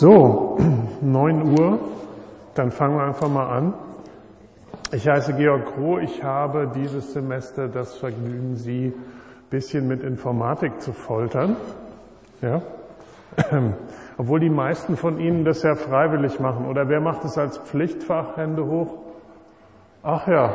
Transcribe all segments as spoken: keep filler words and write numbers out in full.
So, neun Uhr, dann fangen wir einfach mal an. Ich heiße Georg Kroh, ich habe dieses Semester das Vergnügen, Sie ein bisschen mit Informatik zu foltern. Ja? Obwohl die meisten von Ihnen das ja freiwillig machen. Oder wer macht es als Pflichtfach? Hände hoch. Ach ja.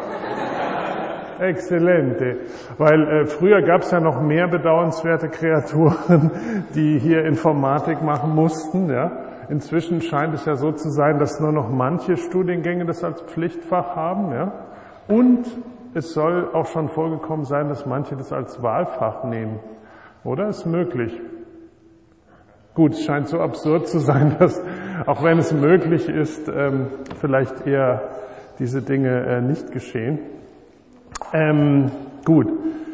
Exzellente. Weil äh, früher gab es ja noch mehr bedauernswerte Kreaturen, die hier Informatik machen mussten. Ja. Inzwischen scheint es ja so zu sein, dass nur noch manche Studiengänge das als Pflichtfach haben. Ja. Und es soll auch schon vorgekommen sein, dass manche das als Wahlfach nehmen. Oder? Ist möglich. Gut, es scheint so absurd zu sein, dass, auch wenn es möglich ist, ähm, vielleicht eher diese Dinge äh, nicht geschehen. Ähm, gut.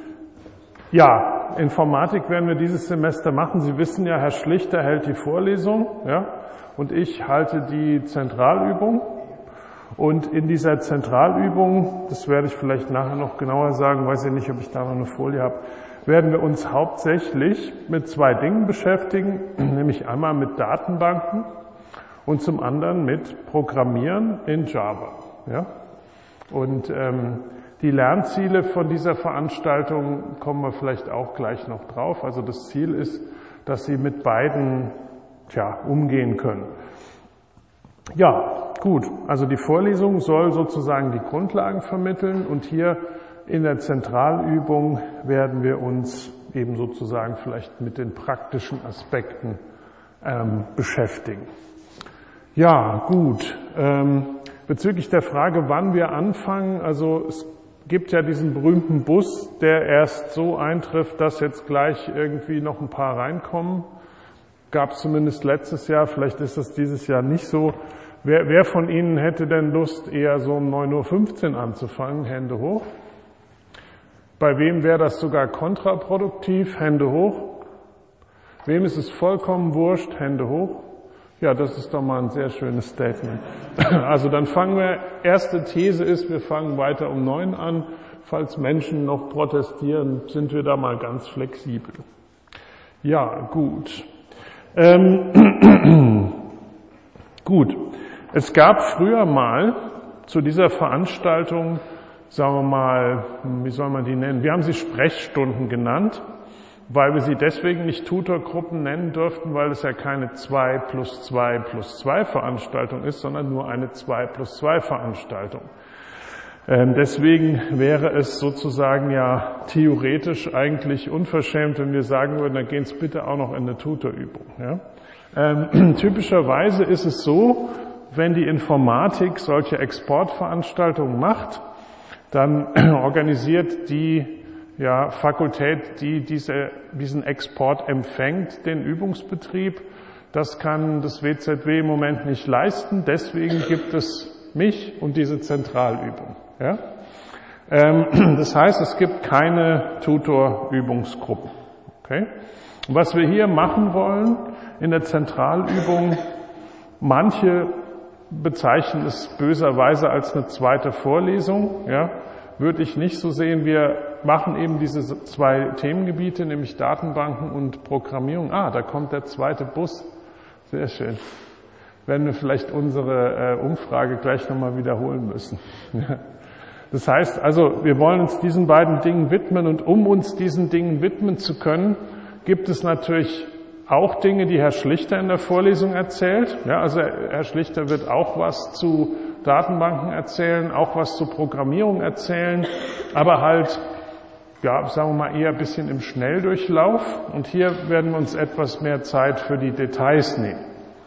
Ja, Informatik werden wir dieses Semester machen. Sie wissen ja, Herr Schlichter hält die Vorlesung, ja, und ich halte die Zentralübung. Und in dieser Zentralübung, das werde ich vielleicht nachher noch genauer sagen, weiß ich nicht, ob ich da noch eine Folie habe, werden wir uns hauptsächlich mit zwei Dingen beschäftigen, nämlich einmal mit Datenbanken und zum anderen mit Programmieren in Java. Ja? Und ähm, die Lernziele von dieser Veranstaltung kommen wir vielleicht auch gleich noch drauf. Also das Ziel ist, dass Sie mit beiden tja, umgehen können. Ja, gut. Also die Vorlesung soll sozusagen die Grundlagen vermitteln und hier in der Zentralübung werden wir uns eben sozusagen vielleicht mit den praktischen Aspekten ähm, beschäftigen. Ja, gut. Ähm, bezüglich der Frage, wann wir anfangen, also es gibt ja diesen berühmten Bus, der erst so eintrifft, dass jetzt gleich irgendwie noch ein paar reinkommen. Gab es zumindest letztes Jahr, vielleicht ist das dieses Jahr nicht so. Wer, wer von Ihnen hätte denn Lust, eher so um neun Uhr fünfzehn anzufangen? Hände hoch. Bei wem wäre das sogar kontraproduktiv? Hände hoch. Wem ist es vollkommen wurscht? Hände hoch. Ja, das ist doch mal ein sehr schönes Statement. Also dann fangen wir, erste These ist, wir fangen weiter um neun an. Falls Menschen noch protestieren, sind wir da mal ganz flexibel. Ja, gut. Ähm, gut. Es gab früher mal zu dieser Veranstaltung, sagen wir mal, wie soll man die nennen? Wir haben sie Sprechstunden genannt, weil wir sie deswegen nicht Tutorgruppen nennen durften, weil es ja keine zwei plus zwei plus zwei Veranstaltung ist, sondern nur eine zwei plus zwei Veranstaltung. Ähm, deswegen wäre es sozusagen ja theoretisch eigentlich unverschämt, wenn wir sagen würden, dann gehen Sie bitte auch noch in eine Tutorübung. Ja? Ähm, typischerweise ist es so, wenn die Informatik solche Exportveranstaltungen macht, dann organisiert die ja, Fakultät, die diese, diesen Export empfängt, den Übungsbetrieb. Das kann das W Z W im Moment nicht leisten. Deswegen gibt es mich und diese Zentralübung. Ja? Ähm, das heißt, es gibt keine Tutorübungsgruppen. Okay? Und was wir hier machen wollen in der Zentralübung, manche bezeichnen es böserweise als eine zweite Vorlesung, ja, würde ich nicht so sehen. Wir machen eben diese zwei Themengebiete, nämlich Datenbanken und Programmierung. Ah, da kommt der zweite Bus. Sehr schön. Werden wir vielleicht unsere äh, Umfrage gleich nochmal wiederholen müssen. Das heißt also, wir wollen uns diesen beiden Dingen widmen und um uns diesen Dingen widmen zu können, gibt es natürlich auch Dinge, die Herr Schlichter in der Vorlesung erzählt. Ja, also Herr Schlichter wird auch was zu Datenbanken erzählen, auch was zu Programmierung erzählen, aber halt, ja, sagen wir mal eher ein bisschen im Schnelldurchlauf. Und hier werden wir uns etwas mehr Zeit für die Details nehmen.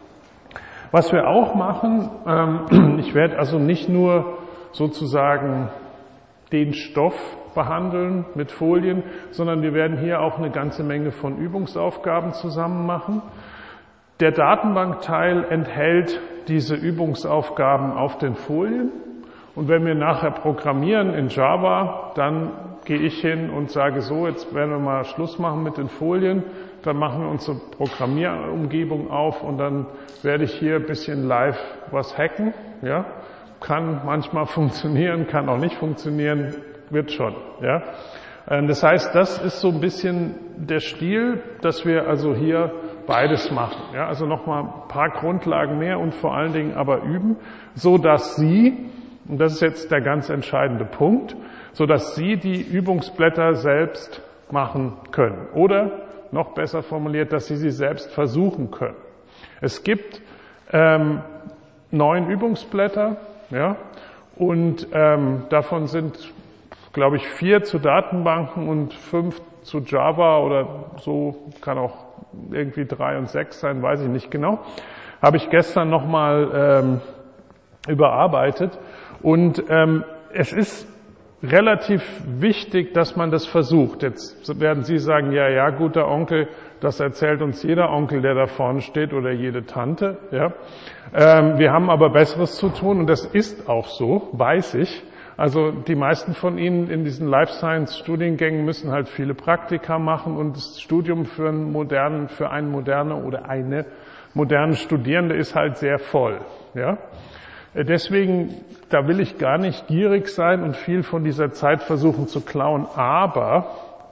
Was wir auch machen, ähm, ich werde also nicht nur sozusagen den Stoff behandeln mit Folien, sondern wir werden hier auch eine ganze Menge von Übungsaufgaben zusammen machen. Der Datenbankteil enthält diese Übungsaufgaben auf den Folien und wenn wir nachher programmieren in Java, dann gehe ich hin und sage so, jetzt werden wir mal Schluss machen mit den Folien, dann machen wir unsere Programmierumgebung auf und dann werde ich hier ein bisschen live was hacken. Ja? Kann manchmal funktionieren, kann auch nicht funktionieren, wird schon. Ja? Das heißt, das ist so ein bisschen der Stil, dass wir also hier beides machen. Ja, also nochmal ein paar Grundlagen mehr und vor allen Dingen aber üben, so dass Sie, und das ist jetzt der ganz entscheidende Punkt, so dass Sie die Übungsblätter selbst machen können. Oder noch besser formuliert, dass Sie sie selbst versuchen können. Es gibt ähm, neun Übungsblätter, ja, und ähm, davon sind, glaube ich, vier zu Datenbanken und fünf zu Java oder so, kann auch irgendwie drei und sechs sein, weiß ich nicht genau. Habe ich gestern nochmal ähm, überarbeitet. Und ähm, es ist relativ wichtig, dass man das versucht. Jetzt werden Sie sagen, ja, ja, guter Onkel, das erzählt uns jeder Onkel, der da vorne steht oder jede Tante. Ja. Ähm, wir haben aber Besseres zu tun und das ist auch so, weiß ich. Also die meisten von Ihnen in diesen Life Science Studiengängen müssen halt viele Praktika machen und das Studium für einen modernen, für einen moderne oder eine moderne Studierende ist halt sehr voll. Ja. Deswegen, da will ich gar nicht gierig sein und viel von dieser Zeit versuchen zu klauen, aber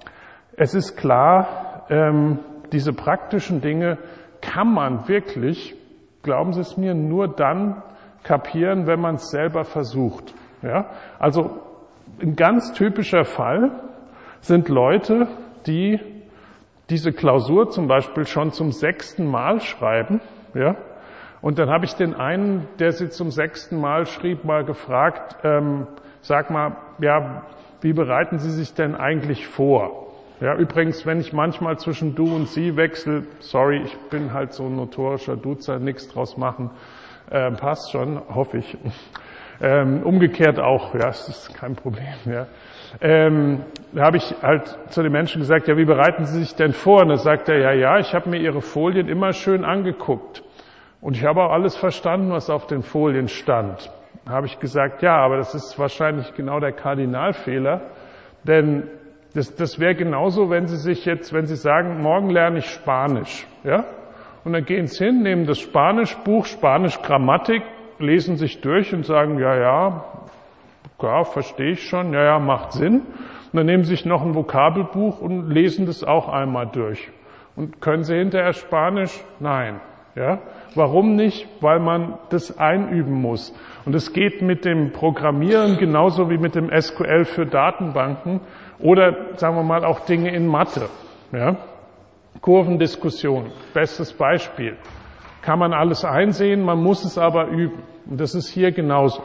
es ist klar, ähm, diese praktischen Dinge kann man wirklich, glauben Sie es mir, nur dann kapieren, wenn man es selber versucht. Ja? Also ein ganz typischer Fall sind Leute, die diese Klausur zum Beispiel schon zum sechsten Mal schreiben, ja? Und dann habe ich den einen, der sie zum sechsten Mal schrieb, mal gefragt, ähm, sag mal, ja, wie bereiten Sie sich denn eigentlich vor? Ja, übrigens, wenn ich manchmal zwischen du und sie wechsle, sorry, ich bin halt so ein notorischer Duzer, nichts draus machen, äh, passt schon, hoffe ich. Ähm, umgekehrt auch, ja, das ist kein Problem, ja. Ähm, da habe ich halt zu den Menschen gesagt, ja, wie bereiten Sie sich denn vor? Und da sagt er, ja, ja, ich habe mir Ihre Folien immer schön angeguckt. Und ich habe auch alles verstanden, was auf den Folien stand. Da habe ich gesagt, ja, aber das ist wahrscheinlich genau der Kardinalfehler, denn das, das wäre genauso, wenn Sie sich jetzt, wenn Sie sagen, morgen lerne ich Spanisch, ja, und dann gehen Sie hin, nehmen das Spanischbuch, Spanisch Grammatik, lesen sich durch und sagen, ja, ja, ja, verstehe ich schon, ja, ja, macht Sinn. Und dann nehmen Sie sich noch ein Vokabelbuch und lesen das auch einmal durch. Und können Sie hinterher Spanisch? Nein. Ja, warum nicht? Weil man das einüben muss. Und es geht mit dem Programmieren genauso wie mit dem S Q L für Datenbanken oder, sagen wir mal, auch Dinge in Mathe. Ja? Kurvendiskussion, bestes Beispiel. Kann man alles einsehen, man muss es aber üben. Und das ist hier genauso.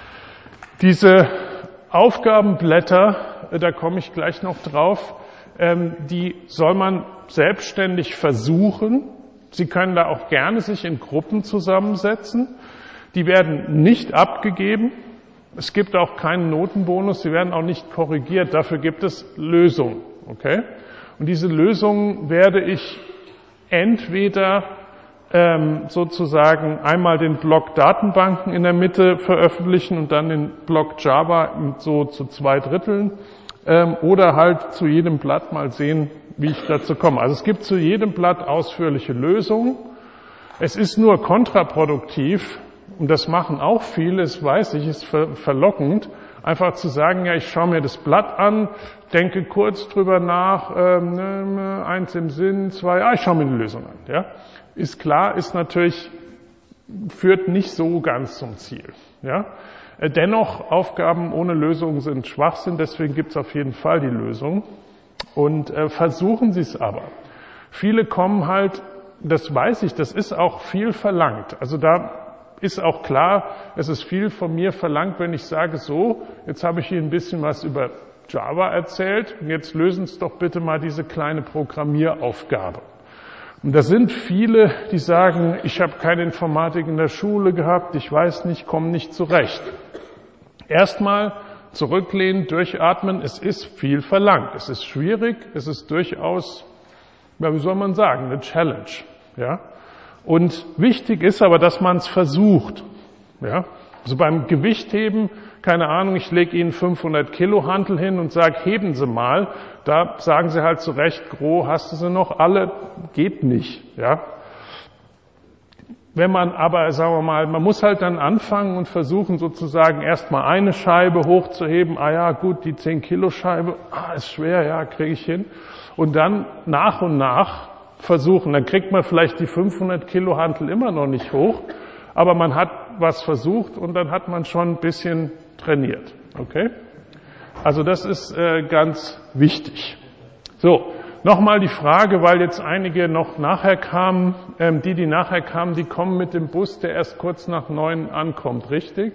Diese Aufgabenblätter, da komme ich gleich noch drauf, die soll man selbstständig versuchen. Sie können da auch gerne sich in Gruppen zusammensetzen. Die werden nicht abgegeben. Es gibt auch keinen Notenbonus. Sie werden auch nicht korrigiert. Dafür gibt es Lösungen. Okay? Und diese Lösungen werde ich entweder ähm, sozusagen einmal den Block Datenbanken in der Mitte veröffentlichen und dann den Block Java so zu zwei Dritteln ähm, oder halt zu jedem Blatt mal sehen, wie ich dazu komme. Also es gibt zu jedem Blatt ausführliche Lösungen. Es ist nur kontraproduktiv, und das machen auch viele, das weiß ich, ist ver- verlockend, einfach zu sagen, ja, ich schaue mir das Blatt an, denke kurz drüber nach, ähm, eins im Sinn, zwei, ah, ich schaue mir eine Lösung an. Ja? Ist klar, ist natürlich, führt nicht so ganz zum Ziel. Ja? Dennoch, Aufgaben ohne Lösung sind Schwachsinn, deswegen gibt es auf jeden Fall die Lösung. Und äh, versuchen Sie es aber. Viele kommen halt, das weiß ich, das ist auch viel verlangt. Also da ist auch klar, es ist viel von mir verlangt, wenn ich sage, so, jetzt habe ich Ihnen ein bisschen was über Java erzählt, und jetzt lösen Sie doch bitte mal diese kleine Programmieraufgabe. Und da sind viele, die sagen, ich habe keine Informatik in der Schule gehabt, ich weiß nicht, komme nicht zurecht. Erstmal zurücklehnen, durchatmen, es ist viel verlangt. Es ist schwierig, es ist durchaus, ja, wie soll man sagen, eine Challenge. Ja? Und wichtig ist aber, dass man es versucht. Ja? Also beim Gewichtheben, keine Ahnung, ich lege Ihnen fünfhundert Kilo Hantel hin und sage, heben Sie mal. Da sagen Sie halt zurecht, Gros, hast du sie noch alle? Geht nicht. Ja? Wenn man aber, sagen wir mal, man muss halt dann anfangen und versuchen sozusagen erstmal eine Scheibe hochzuheben. Ah ja, gut, die zehn Kilo Scheibe, ah, ist schwer, ja, kriege ich hin. Und dann nach und nach versuchen. Dann kriegt man vielleicht die fünfhundert Kilo Hantel immer noch nicht hoch, aber man hat was versucht und dann hat man schon ein bisschen trainiert. Okay? Also das ist äh, ganz wichtig. So, nochmal die Frage, weil jetzt einige noch nachher kamen, ähm, die, die nachher kamen, die kommen mit dem Bus, der erst kurz nach neun ankommt, richtig?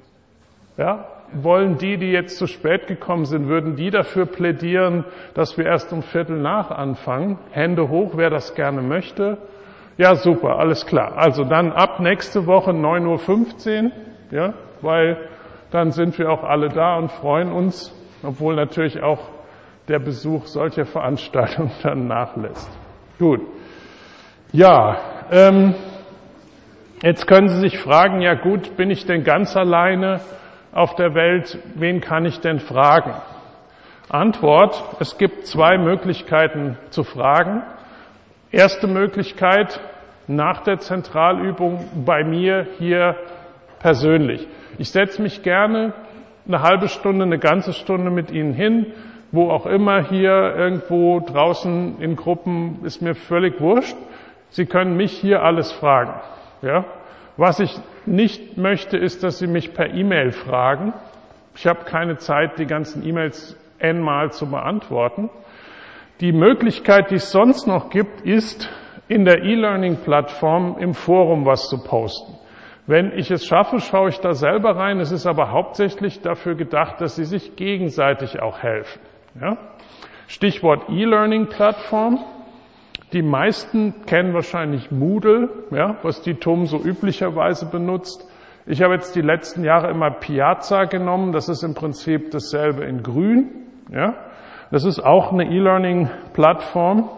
Ja? Wollen die, die jetzt zu spät gekommen sind, würden die dafür plädieren, dass wir erst um Viertel nach anfangen? Hände hoch, wer das gerne möchte. Ja, super, alles klar. Also dann ab nächste Woche neun Uhr fünfzehn, ja, weil dann sind wir auch alle da und freuen uns, obwohl natürlich auch der Besuch solcher Veranstaltungen dann nachlässt. Gut. Ja, ähm, jetzt können Sie sich fragen, ja gut, bin ich denn ganz alleine auf der Welt, wen kann ich denn fragen? Antwort, es gibt zwei Möglichkeiten zu fragen. Erste Möglichkeit, nach der Zentralübung bei mir hier persönlich. Ich setze mich gerne eine halbe Stunde, eine ganze Stunde mit Ihnen hin, wo auch immer, hier irgendwo draußen in Gruppen, ist mir völlig wurscht. Sie können mich hier alles fragen. Ja? Was ich nicht möchte, ist, dass Sie mich per E-Mail fragen. Ich habe keine Zeit, die ganzen E-Mails n-mal zu beantworten. Die Möglichkeit, die es sonst noch gibt, ist, in der E-Learning-Plattform im Forum was zu posten. Wenn ich es schaffe, schaue ich da selber rein. Es ist aber hauptsächlich dafür gedacht, dass Sie sich gegenseitig auch helfen. Ja? Stichwort E-Learning-Plattform. Die meisten kennen wahrscheinlich Moodle, ja, was die T U M so üblicherweise benutzt. Ich habe jetzt die letzten Jahre immer Piazza genommen. Das ist im Prinzip dasselbe in grün. Ja. Das ist auch eine E-Learning-Plattform.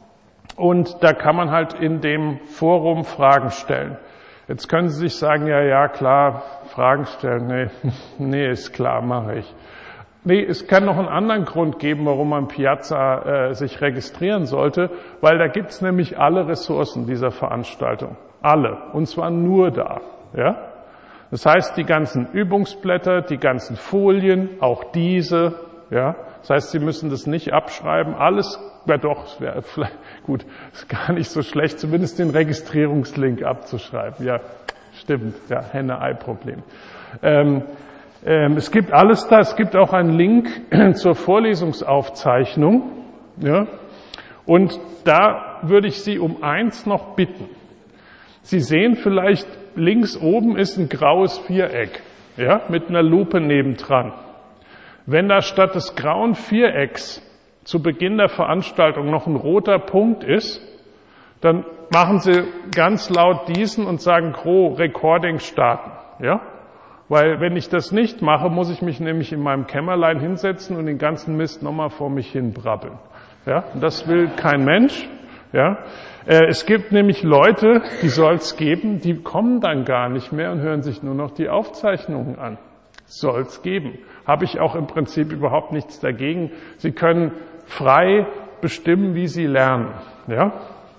Und da kann man halt in dem Forum Fragen stellen. Jetzt können Sie sich sagen, ja, ja, klar, Fragen stellen. Nee, nee, ist klar, mache ich. Nee, es kann noch einen anderen Grund geben, warum man Piazza äh, sich registrieren sollte, weil da gibt's nämlich alle Ressourcen dieser Veranstaltung. Alle. Und zwar nur da. Ja? Das heißt, die ganzen Übungsblätter, die ganzen Folien, auch diese. Ja? Das heißt, Sie müssen das nicht abschreiben. Alles, ja doch, es wäre vielleicht, gut, ist gar nicht so schlecht, zumindest den Registrierungslink abzuschreiben. Ja, stimmt. Ja, Henne-Ei-Problem. Ähm, Es gibt alles da. Es gibt auch einen Link zur Vorlesungsaufzeichnung. Ja. Und da würde ich Sie um eins noch bitten. Sie sehen vielleicht, links oben ist ein graues Viereck, ja, mit einer Lupe nebendran. Wenn da statt des grauen Vierecks zu Beginn der Veranstaltung noch ein roter Punkt ist, dann machen Sie ganz laut diesen und sagen, Gro, Recording starten. Ja. Weil wenn ich das nicht mache, muss ich mich nämlich in meinem Kämmerlein hinsetzen und den ganzen Mist nochmal vor mich hin brabbeln. Ja, und das will kein Mensch. Ja, äh, es gibt nämlich Leute, die soll es geben, die kommen dann gar nicht mehr und hören sich nur noch die Aufzeichnungen an. Soll es geben. Habe ich auch im Prinzip überhaupt nichts dagegen. Sie können frei bestimmen, wie Sie lernen. Ja,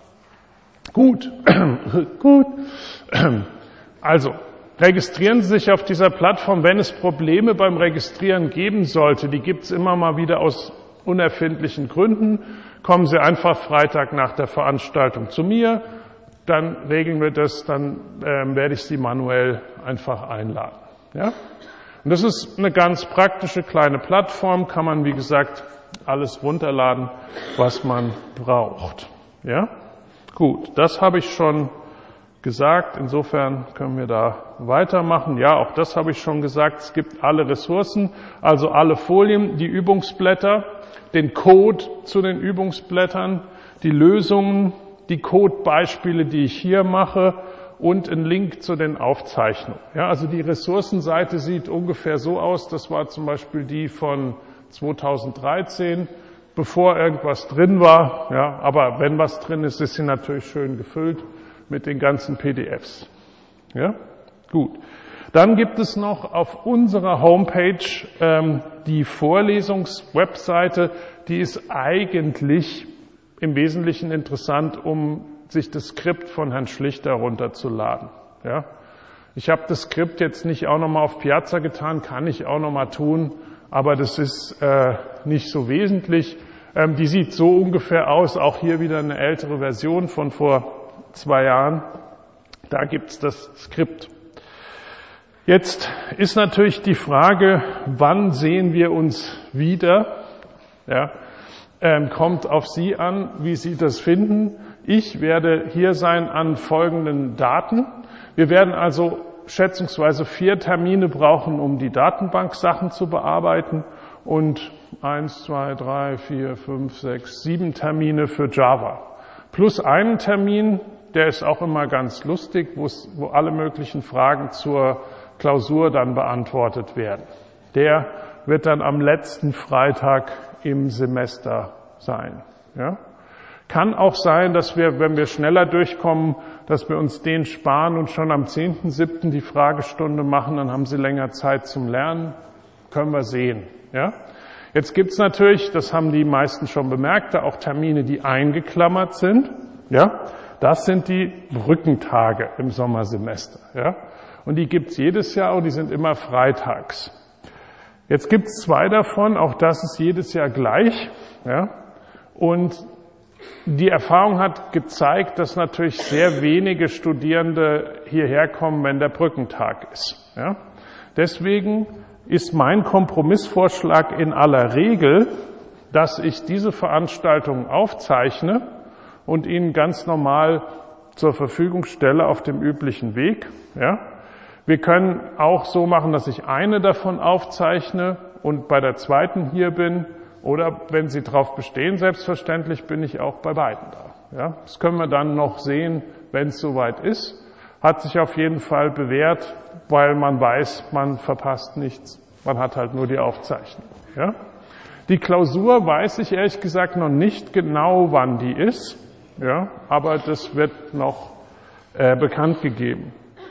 gut, gut. Also. Registrieren Sie sich auf dieser Plattform, wenn es Probleme beim Registrieren geben sollte. Die gibt es immer mal wieder aus unerfindlichen Gründen. Kommen Sie einfach Freitag nach der Veranstaltung zu mir, dann regeln wir das, dann ähm, werde ich Sie manuell einfach einladen. Ja? Und das ist eine ganz praktische kleine Plattform, kann man wie gesagt alles runterladen, was man braucht. Ja? Gut, das habe ich schon gesagt. Insofern können wir da weitermachen. Ja, auch das habe ich schon gesagt. Es gibt alle Ressourcen, also alle Folien, die Übungsblätter, den Code zu den Übungsblättern, die Lösungen, die Codebeispiele, die ich hier mache und ein Link zu den Aufzeichnungen. Ja, also die Ressourcenseite sieht ungefähr so aus. Das war zum Beispiel die von zweitausenddreizehn, bevor irgendwas drin war. Ja, aber wenn was drin ist, ist sie natürlich schön gefüllt mit den ganzen P D Fs. Ja, gut. Dann gibt es noch auf unserer Homepage ähm, die Vorlesungswebseite. Die ist eigentlich im Wesentlichen interessant, um sich das Skript von Herrn Schlichter runterzuladen. Ja, ich habe das Skript jetzt nicht auch nochmal auf Piazza getan, kann ich auch nochmal tun, aber das ist äh, nicht so wesentlich. Ähm, die sieht so ungefähr aus, auch hier wieder eine ältere Version von vor zwei Jahren. Da gibt's das Skript. Jetzt ist natürlich die Frage, wann sehen wir uns wieder? Ja, ähm, kommt auf Sie an, wie Sie das finden. Ich werde hier sein an folgenden Daten. Wir werden also schätzungsweise vier Termine brauchen, um die Datenbanksachen zu bearbeiten und eins, zwei, drei, vier, fünf, sechs, sieben Termine für Java. Plus einen Termin, der ist auch immer ganz lustig, wo alle möglichen Fragen zur Klausur dann beantwortet werden. Der wird dann am letzten Freitag im Semester sein. Ja? Kann auch sein, dass wir, wenn wir schneller durchkommen, dass wir uns den sparen und schon am zehnten siebten die Fragestunde machen, dann haben Sie länger Zeit zum Lernen. Können wir sehen. Ja? Jetzt gibt's natürlich, das haben die meisten schon bemerkt, da auch Termine, die eingeklammert sind. Ja? Das sind die Brückentage im Sommersemester. Ja? Und die gibt's jedes Jahr und die sind immer freitags. Jetzt gibt's zwei davon, auch das ist jedes Jahr gleich. Ja? Und die Erfahrung hat gezeigt, dass natürlich sehr wenige Studierende hierher kommen, wenn der Brückentag ist. Ja? Deswegen ist mein Kompromissvorschlag in aller Regel, dass ich diese Veranstaltungen aufzeichne und Ihnen ganz normal zur Verfügung stelle auf dem üblichen Weg. Ja? Wir können auch so machen, dass ich eine davon aufzeichne und bei der zweiten hier bin. Oder wenn Sie darauf bestehen, selbstverständlich bin ich auch bei beiden da. Ja? Das können wir dann noch sehen, wenn es soweit ist. Hat sich auf jeden Fall bewährt, weil man weiß, man verpasst nichts. Man hat halt nur die Aufzeichnung. Ja? Die Klausur weiß ich ehrlich gesagt noch nicht genau, wann die ist. Ja? Aber das wird noch äh, bekannt gegeben.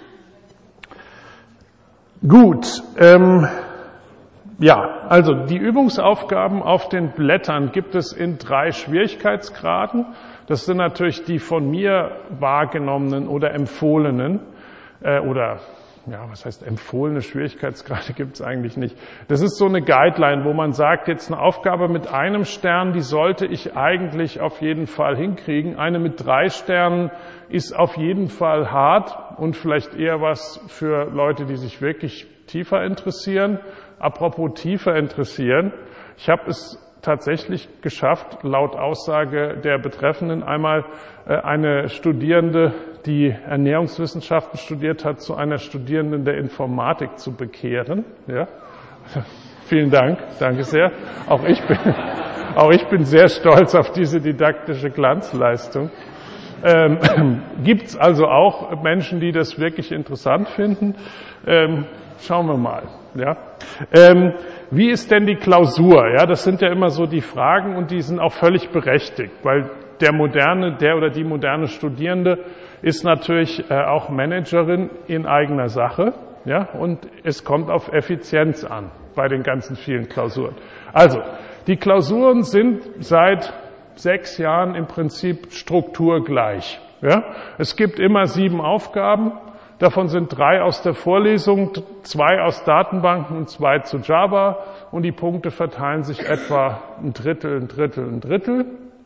Gut, ähm, ja, also die Übungsaufgaben auf den Blättern gibt es in drei Schwierigkeitsgraden. Das sind natürlich die von mir wahrgenommenen oder empfohlenen äh, oder ja, was heißt empfohlene Schwierigkeitsgrade gibt es eigentlich nicht. Das ist so eine Guideline, wo man sagt, jetzt eine Aufgabe mit einem Stern, die sollte ich eigentlich auf jeden Fall hinkriegen. Eine mit drei Sternen ist auf jeden Fall hart und vielleicht eher was für Leute, die sich wirklich tiefer interessieren. Apropos tiefer interessieren, ich habe es tatsächlich geschafft, laut Aussage der Betreffenden einmal äh, eine Studierende, die Ernährungswissenschaften studiert hat, zu einer Studierenden der Informatik zu bekehren. Ja? Vielen Dank, danke sehr. Auch ich bin, auch ich bin sehr stolz auf diese didaktische Glanzleistung. Ähm, Gibt es also auch Menschen, die das wirklich interessant finden? Ähm, schauen wir mal. Ja. Ähm, wie ist denn die Klausur? Ja, das sind ja immer so die Fragen und die sind auch völlig berechtigt, weil der moderne, der oder die moderne Studierende ist natürlich äh, auch Managerin in eigener Sache. Ja, und es kommt auf Effizienz an bei den ganzen vielen Klausuren. Also, die Klausuren sind seit sechs Jahren im Prinzip strukturgleich. Ja, es gibt immer sieben Aufgaben. Davon sind drei aus der Vorlesung, zwei aus Datenbanken und zwei zu Java. Und die Punkte verteilen sich etwa ein Drittel, ein Drittel, ein Drittel.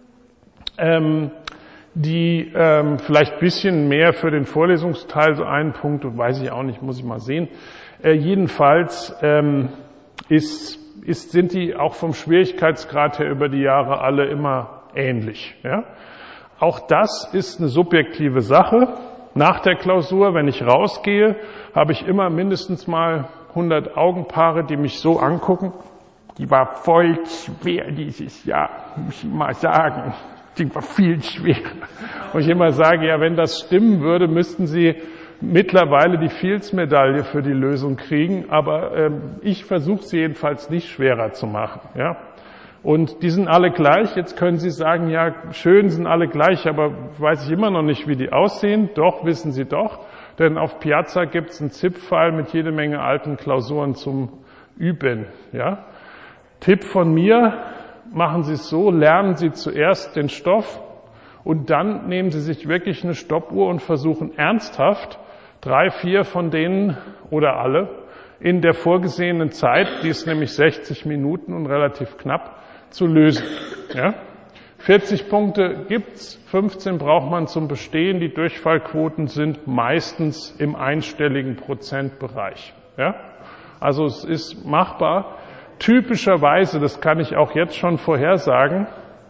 Ähm, die ähm, vielleicht ein bisschen mehr für den Vorlesungsteil, so einen Punkt, weiß ich auch nicht, muss ich mal sehen. Äh, jedenfalls ähm, ist, ist, sind die auch vom Schwierigkeitsgrad her über die Jahre alle immer ähnlich. Ja? Auch das ist eine subjektive Sache. Nach der Klausur, wenn ich rausgehe, habe ich immer mindestens mal hundert Augenpaare, die mich so angucken. Die war voll schwer dieses Jahr, muss ich mal sagen. Die war viel schwerer. Und ich immer sage, ja, wenn das stimmen würde, müssten Sie mittlerweile die Fields-Medaille für die Lösung kriegen. Aber ähm, ich versuche sie jedenfalls nicht schwerer zu machen. Ja? Und die sind alle gleich. Jetzt können Sie sagen, ja, schön sind alle gleich, aber weiß ich immer noch nicht, wie die aussehen. Doch, wissen Sie doch. Denn auf Piazza gibt es einen ZIP-File mit jede Menge alten Klausuren zum Üben. Ja? Tipp von mir, machen Sie es so, lernen Sie zuerst den Stoff und dann nehmen Sie sich wirklich eine Stoppuhr und versuchen ernsthaft drei, vier von denen oder alle in der vorgesehenen Zeit, die ist nämlich sechzig Minuten und relativ knapp, zu lösen. Ja? vierzig Punkte gibt's, fünfzehn braucht man zum Bestehen. Die Durchfallquoten sind meistens im einstelligen Prozentbereich. Ja? Also es ist machbar. Typischerweise, das kann ich auch jetzt schon vorhersagen,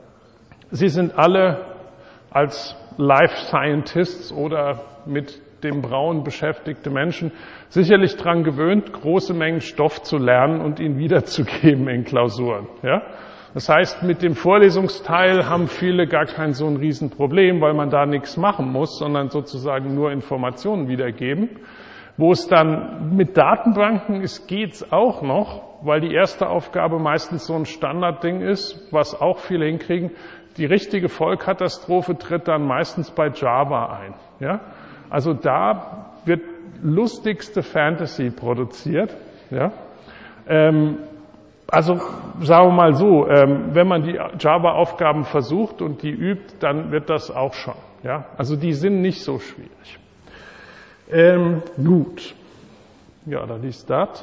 Sie sind alle als Life Scientists oder mit dem Brauen beschäftigte Menschen sicherlich daran gewöhnt, große Mengen Stoff zu lernen und ihn wiederzugeben in Klausuren. Ja? Das heißt, mit dem Vorlesungsteil haben viele gar kein so ein Riesenproblem, weil man da nichts machen muss, sondern sozusagen nur Informationen wiedergeben. Wo es dann mit Datenbanken ist, geht's auch noch, weil die erste Aufgabe meistens so ein Standardding ist, was auch viele hinkriegen. Die richtige Vollkatastrophe tritt dann meistens bei Java ein. Ja? Also da wird lustigste Fantasy produziert. Ja? Ähm, also sagen wir mal so, ähm, wenn man die Java-Aufgaben versucht und die übt, dann wird das auch schon. Ja? Also die sind nicht so schwierig. Ähm, gut. Ja, da liest das.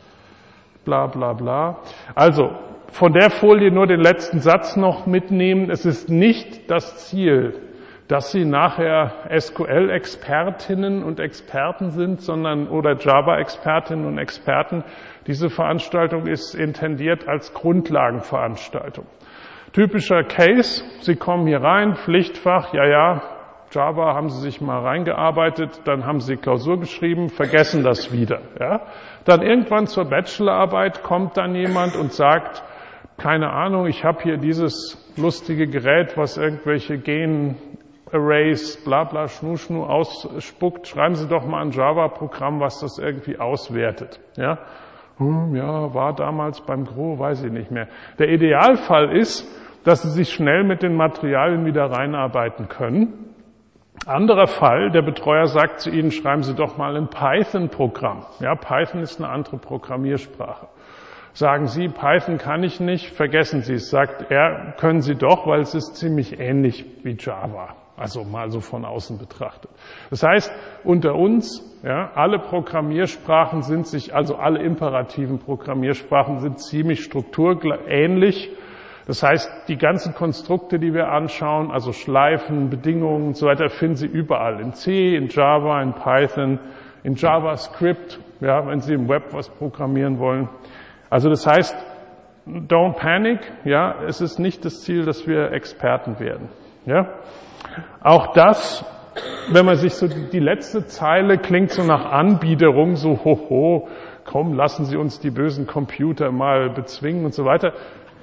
Bla bla bla. Also von der Folie nur den letzten Satz noch mitnehmen. Es ist nicht das Ziel, dass Sie nachher S Q L-Expertinnen und Experten sind, sondern oder Java-Expertinnen und Experten. Diese Veranstaltung ist intendiert als Grundlagenveranstaltung. Typischer Case, Sie kommen hier rein, Pflichtfach, ja, ja, Java haben Sie sich mal reingearbeitet, dann haben Sie Klausur geschrieben, vergessen das wieder. Ja. Dann irgendwann zur Bachelorarbeit kommt dann jemand und sagt, keine Ahnung, ich habe hier dieses lustige Gerät, was irgendwelche Gen-Arrays, bla bla, schnu schnu ausspuckt. Schreiben Sie doch mal ein Java-Programm, was das irgendwie auswertet. Ja, hm, ja, war damals beim Gros, weiß ich nicht mehr. Der Idealfall ist, dass Sie sich schnell mit den Materialien wieder reinarbeiten können. Anderer Fall, der Betreuer sagt zu Ihnen, schreiben Sie doch mal ein Python-Programm. Ja, Python ist eine andere Programmiersprache. Sagen Sie, Python kann ich nicht, vergessen Sie es. Sagt er, können Sie doch, weil es ist ziemlich ähnlich wie Java. Also mal so von außen betrachtet. Das heißt, unter uns, ja, alle Programmiersprachen sind sich, also alle imperativen Programmiersprachen sind ziemlich strukturähnlich. Das heißt, die ganzen Konstrukte, die wir anschauen, also Schleifen, Bedingungen und so weiter, finden Sie überall. In C, in Java, in Python, in JavaScript, ja, wenn Sie im Web was programmieren wollen. Also das heißt, don't panic, ja, es ist nicht das Ziel, dass wir Experten werden. Ja. Auch das, wenn man sich so die letzte Zeile klingt so nach Anbiederung, so hoho, komm, lassen Sie uns die bösen Computer mal bezwingen und so weiter.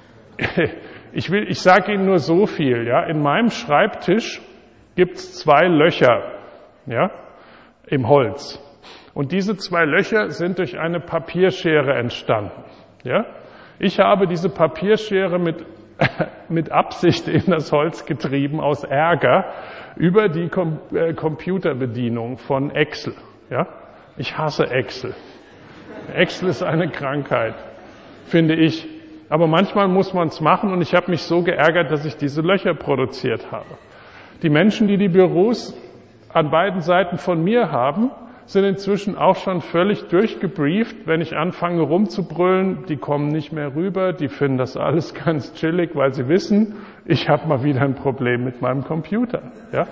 Ich will, ich sage Ihnen nur so viel, ja. In meinem Schreibtisch gibt's zwei Löcher, ja, im Holz. Und diese zwei Löcher sind durch eine Papierschere entstanden, ja. Ich habe diese Papierschere mit, mit Absicht in das Holz getrieben, aus Ärger, über die Com- äh, Computerbedienung von Excel, ja. Ich hasse Excel. Excel ist eine Krankheit, finde ich. Aber manchmal muss man es machen und ich habe mich so geärgert, dass ich diese Löcher produziert habe. Die Menschen, die die Büros an beiden Seiten von mir haben, sind inzwischen auch schon völlig durchgebrieft. Wenn ich anfange rumzubrüllen, die kommen nicht mehr rüber, die finden das alles ganz chillig, weil sie wissen, ich habe mal wieder ein Problem mit meinem Computer. Ja?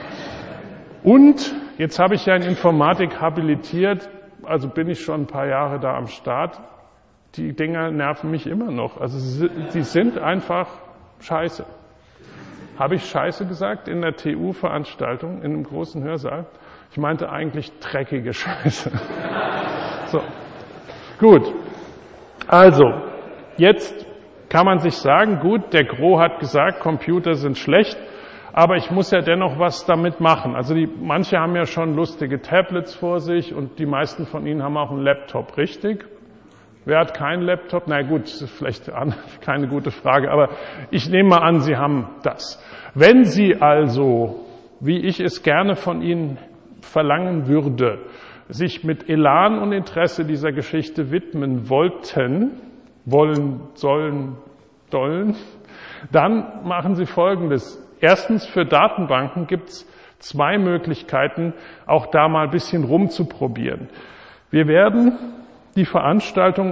Und jetzt habe ich ja in Informatik habilitiert, also bin ich schon ein paar Jahre da am Start. Die Dinger nerven mich immer noch. Also sie, sie sind einfach scheiße. Habe ich scheiße gesagt in der T U-Veranstaltung, in einem großen Hörsaal? Ich meinte eigentlich dreckige Scheiße. So. Gut. Also, jetzt kann man sich sagen, gut, der Gros hat gesagt, Computer sind schlecht, aber ich muss ja dennoch was damit machen. Also die, manche haben ja schon lustige Tablets vor sich und die meisten von ihnen haben auch einen Laptop, richtig? Wer hat keinen Laptop? Na gut, das ist vielleicht keine gute Frage, aber ich nehme mal an, Sie haben das. Wenn Sie also, wie ich es gerne von Ihnen verlangen würde, sich mit Elan und Interesse dieser Geschichte widmen wollten, wollen, sollen, dollen, dann machen Sie Folgendes. Erstens, für Datenbanken gibt es zwei Möglichkeiten, auch da mal ein bisschen rumzuprobieren. Wir werden die Veranstaltung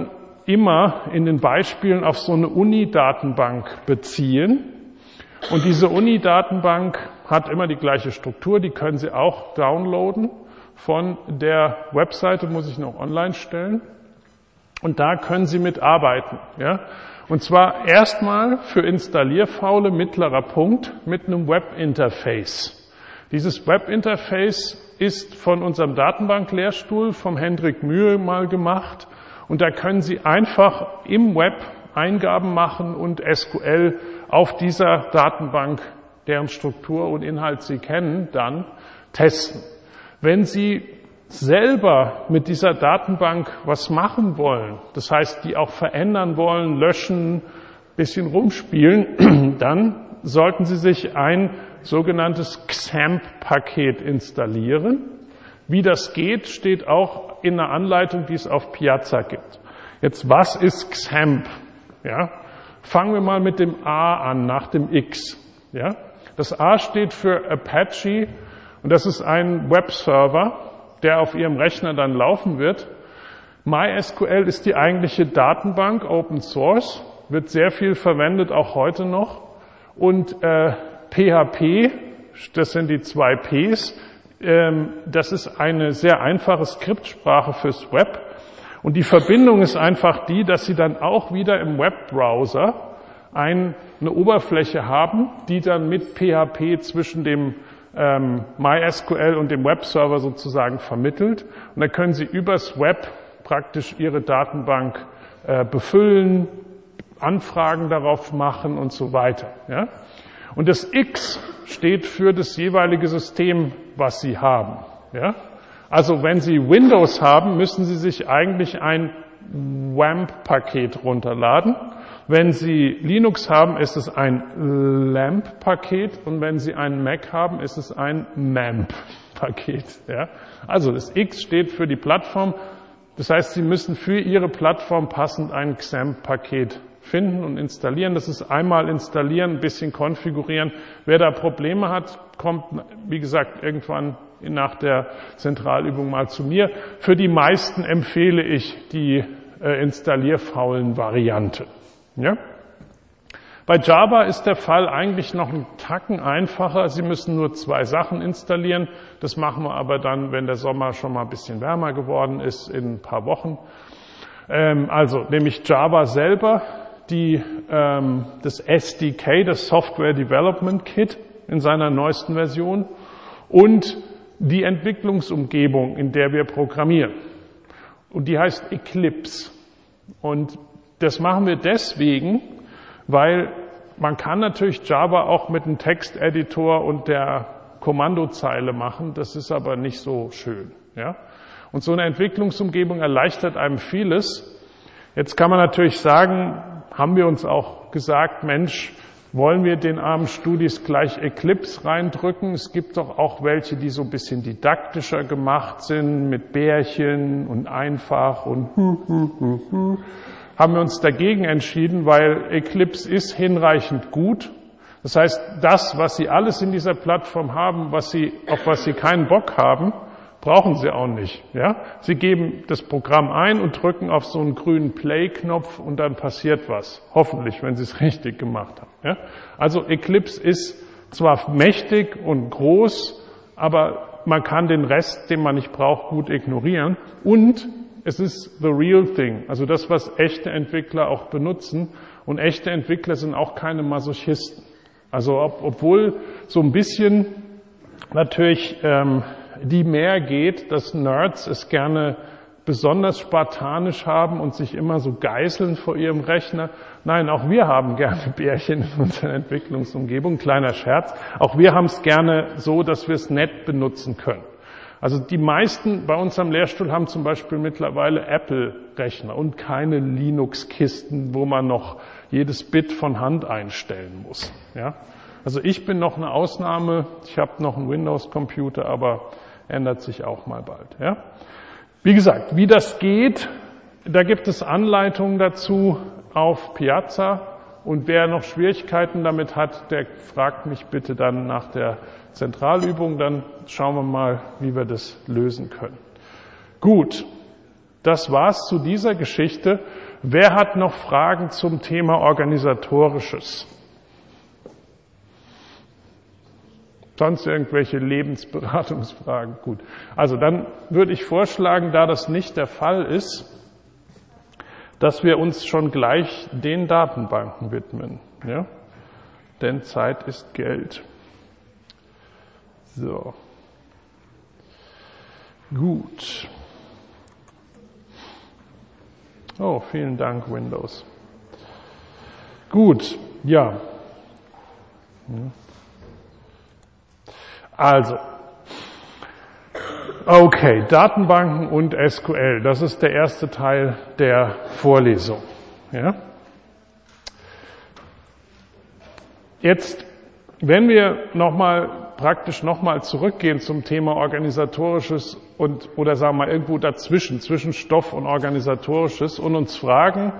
immer in den Beispielen auf so eine Uni-Datenbank beziehen. Und diese Uni-Datenbank hat immer die gleiche Struktur, die können Sie auch downloaden. Von der Webseite muss ich noch online stellen. Und da können Sie mitarbeiten. Ja? Und zwar erstmal für installierfaule mittlerer Punkt mit einem Webinterface. Dieses Webinterface ist von unserem Datenbanklehrstuhl, vom Hendrik Mühe mal gemacht. Und da können Sie einfach im Web Eingaben machen und S Q L auf dieser Datenbank, deren Struktur und Inhalt Sie kennen, dann testen. Wenn Sie selber mit dieser Datenbank was machen wollen, das heißt, die auch verändern wollen, löschen, bisschen rumspielen, dann sollten Sie sich ein sogenanntes Xampp-Paket installieren. Wie das geht, steht auch in einer Anleitung, die es auf Piazza gibt. Jetzt, was ist Xampp? Ja? Fangen wir mal mit dem A an, nach dem X. Ja? Das A steht für Apache und das ist ein Webserver, der auf Ihrem Rechner dann laufen wird. MySQL ist die eigentliche Datenbank, Open Source, wird sehr viel verwendet, auch heute noch. Und äh, P H P, das sind die zwei Ps, ähm, das ist eine sehr einfache Skriptsprache fürs Web. Und die Verbindung ist einfach die, dass Sie dann auch wieder im Webbrowser ein, eine Oberfläche haben, die dann mit P H P zwischen dem ähm, MySQL und dem Webserver sozusagen vermittelt. Und dann können Sie übers Web praktisch Ihre Datenbank äh, befüllen, Anfragen darauf machen und so weiter. Ja? Und das X steht für das jeweilige System, was Sie haben. Ja? Also wenn Sie Windows haben, müssen Sie sich eigentlich ein WAMP-Paket runterladen. Wenn Sie Linux haben, ist es ein LAMP-Paket und wenn Sie einen Mac haben, ist es ein MAMP-Paket. Ja? Also das X steht für die Plattform. Das heißt, Sie müssen für Ihre Plattform passend ein Xampp-Paket finden und installieren. Das ist einmal installieren, ein bisschen konfigurieren. Wer da Probleme hat, kommt, wie gesagt, irgendwann nach der Zentralübung mal zu mir. Für die meisten empfehle ich die äh, installierfaulen Variante. Ja? Bei Java ist der Fall eigentlich noch einen Tacken einfacher. Sie müssen nur zwei Sachen installieren. Das machen wir aber dann, wenn der Sommer schon mal ein bisschen wärmer geworden ist, in ein paar Wochen. Ähm, also nämlich Java selber, die, ähm, das S D K, das Software Development Kit in seiner neuesten Version und die Entwicklungsumgebung, in der wir programmieren. Und die heißt Eclipse. Und das machen wir deswegen, weil man kann natürlich Java auch mit einem Texteditor und der Kommandozeile machen. Das ist aber nicht so schön. Ja? Und so eine Entwicklungsumgebung erleichtert einem vieles. Jetzt kann man natürlich sagen, haben wir uns auch gesagt, Mensch, wollen wir den armen Studis gleich Eclipse reindrücken? Es gibt doch auch welche, die so ein bisschen didaktischer gemacht sind, mit Bärchen und einfach und hu, hu, hu, hu. Haben wir uns dagegen entschieden, weil Eclipse ist hinreichend gut. Das heißt, das, was Sie alles in dieser Plattform haben, was Sie, auf was Sie keinen Bock haben, brauchen Sie auch nicht. Ja? Sie geben das Programm ein und drücken auf so einen grünen Play-Knopf und dann passiert was. Hoffentlich, wenn Sie es richtig gemacht haben. Ja? Also Eclipse ist zwar mächtig und groß, aber man kann den Rest, den man nicht braucht, gut ignorieren. Und es ist the real thing, also das, was echte Entwickler auch benutzen. Und echte Entwickler sind auch keine Masochisten. Also ob, obwohl so ein bisschen natürlich ähm, die mehr geht, dass Nerds es gerne besonders spartanisch haben und sich immer so geißeln vor ihrem Rechner. Nein, auch wir haben gerne Bärchen in unserer Entwicklungsumgebung. Kleiner Scherz. Auch wir haben es gerne so, dass wir es nett benutzen können. Also die meisten bei uns am Lehrstuhl haben zum Beispiel mittlerweile Apple-Rechner und keine Linux-Kisten, wo man noch jedes Bit von Hand einstellen muss. Ja? Also ich bin noch eine Ausnahme. Ich habe noch einen Windows-Computer, aber ändert sich auch mal bald. Ja? Wie gesagt, wie das geht, da gibt es Anleitungen dazu auf Piazza. Und wer noch Schwierigkeiten damit hat, der fragt mich bitte dann nach der Zentralübung. Dann schauen wir mal, wie wir das lösen können. Gut, das war's zu dieser Geschichte. Wer hat noch Fragen zum Thema Organisatorisches? Sonst irgendwelche Lebensberatungsfragen? Gut. Also dann würde ich vorschlagen, da das nicht der Fall ist, dass wir uns schon gleich den Datenbanken widmen. Ja? Denn Zeit ist Geld. So. Gut. Oh, vielen Dank, Windows. Gut, ja. Also, okay, Datenbanken und S Q L, das ist der erste Teil der Vorlesung. Ja? Jetzt, wenn wir nochmal praktisch nochmal zurückgehen zum Thema Organisatorisches und, oder sagen wir mal irgendwo dazwischen, zwischen Stoff und Organisatorisches und uns fragen,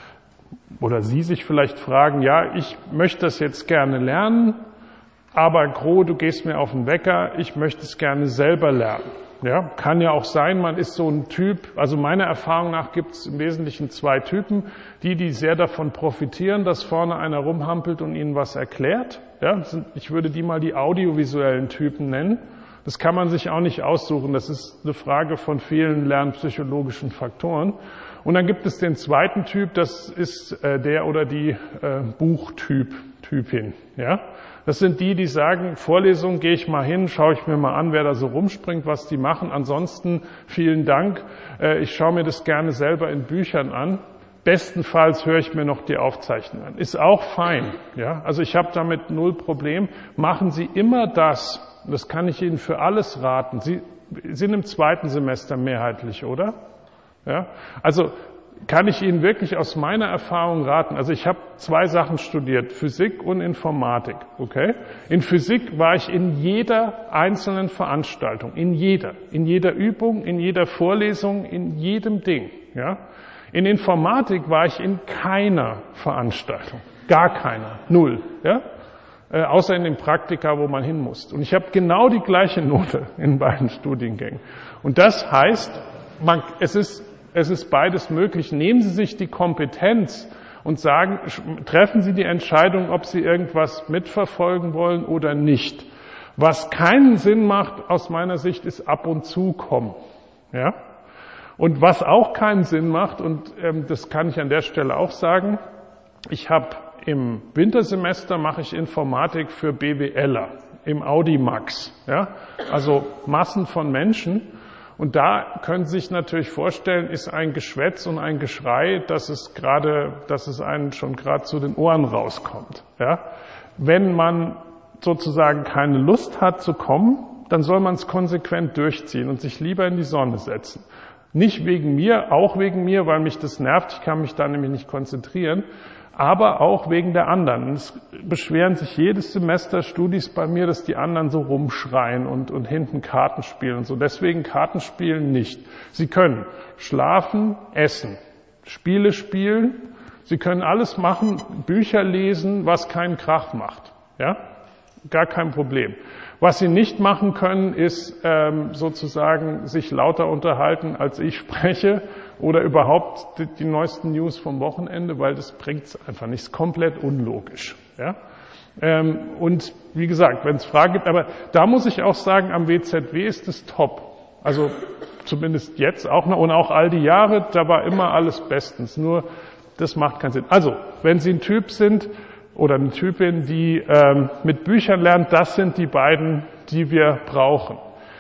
oder Sie sich vielleicht fragen, ja, ich möchte das jetzt gerne lernen, aber Gro, du gehst mir auf den Wecker, ich möchte es gerne selber lernen. Ja, kann ja auch sein, man ist so ein Typ, also meiner Erfahrung nach gibt es im Wesentlichen zwei Typen, die, die sehr davon profitieren, dass vorne einer rumhampelt und ihnen was erklärt. Ja, ich würde die mal die audiovisuellen Typen nennen. Das kann man sich auch nicht aussuchen, das ist eine Frage von vielen lernpsychologischen Faktoren. Und dann gibt es den zweiten Typ, das ist äh, der oder die äh, Buchtyp, Typin. Ja? Das sind die, die sagen, Vorlesung gehe ich mal hin, schaue ich mir mal an, wer da so rumspringt, was die machen. Ansonsten vielen Dank, äh, ich schaue mir das gerne selber in Büchern an. Bestenfalls höre ich mir noch die Aufzeichnung an. Ist auch fein. Ja? Also ich habe damit null Problem. Machen Sie immer das, das kann ich Ihnen für alles raten. Sie sind im zweiten Semester mehrheitlich, oder? Ja? Also kann ich Ihnen wirklich aus meiner Erfahrung raten. Also ich habe zwei Sachen studiert, Physik und Informatik. Okay? In Physik war ich in jeder einzelnen Veranstaltung, in jeder, in jeder Übung, in jeder Vorlesung, in jedem Ding. Ja? In Informatik war ich in keiner Veranstaltung, gar keiner, null. Ja? Äh, außer in den Praktika, wo man hin muss. Und ich habe genau die gleiche Note in beiden Studiengängen. Und das heißt, man, es ist Es ist beides möglich. Nehmen Sie sich die Kompetenz und sagen, treffen Sie die Entscheidung, ob Sie irgendwas mitverfolgen wollen oder nicht. Was keinen Sinn macht, aus meiner Sicht, ist ab und zu kommen. Ja? Und was auch keinen Sinn macht, und ähm, das kann ich an der Stelle auch sagen, ich habe im Wintersemester mache ich Informatik für BWLer im Audimax. Ja? Also Massen von Menschen. Und da können Sie sich natürlich vorstellen, ist ein Geschwätz und ein Geschrei, dass es gerade, dass es einen schon gerade zu den Ohren rauskommt. Ja? Wenn man sozusagen keine Lust hat zu kommen, dann soll man es konsequent durchziehen und sich lieber in die Sonne setzen. Nicht wegen mir, auch wegen mir, weil mich das nervt, ich kann mich da nämlich nicht konzentrieren, aber auch wegen der anderen. Es beschweren sich jedes Semester Studis bei mir, dass die anderen so rumschreien und, und hinten Karten spielen und so. Deswegen Kartenspielen nicht. Sie können schlafen, essen, Spiele spielen, Sie können alles machen, Bücher lesen, was keinen Krach macht. Ja? Gar kein Problem. Was Sie nicht machen können, ist ähm, sozusagen sich lauter unterhalten, als ich spreche, oder überhaupt die, die neuesten News vom Wochenende, weil das bringt es einfach nicht. Ist komplett unlogisch. Ja? Ähm, und wie gesagt, wenn es Fragen gibt, aber da muss ich auch sagen, am W Z W ist es top. Also zumindest jetzt auch noch und auch all die Jahre, da war immer alles bestens. Nur das macht keinen Sinn. Also, wenn Sie ein Typ sind oder eine Typin, die ähm, mit Büchern lernt, das sind die beiden, die wir brauchen.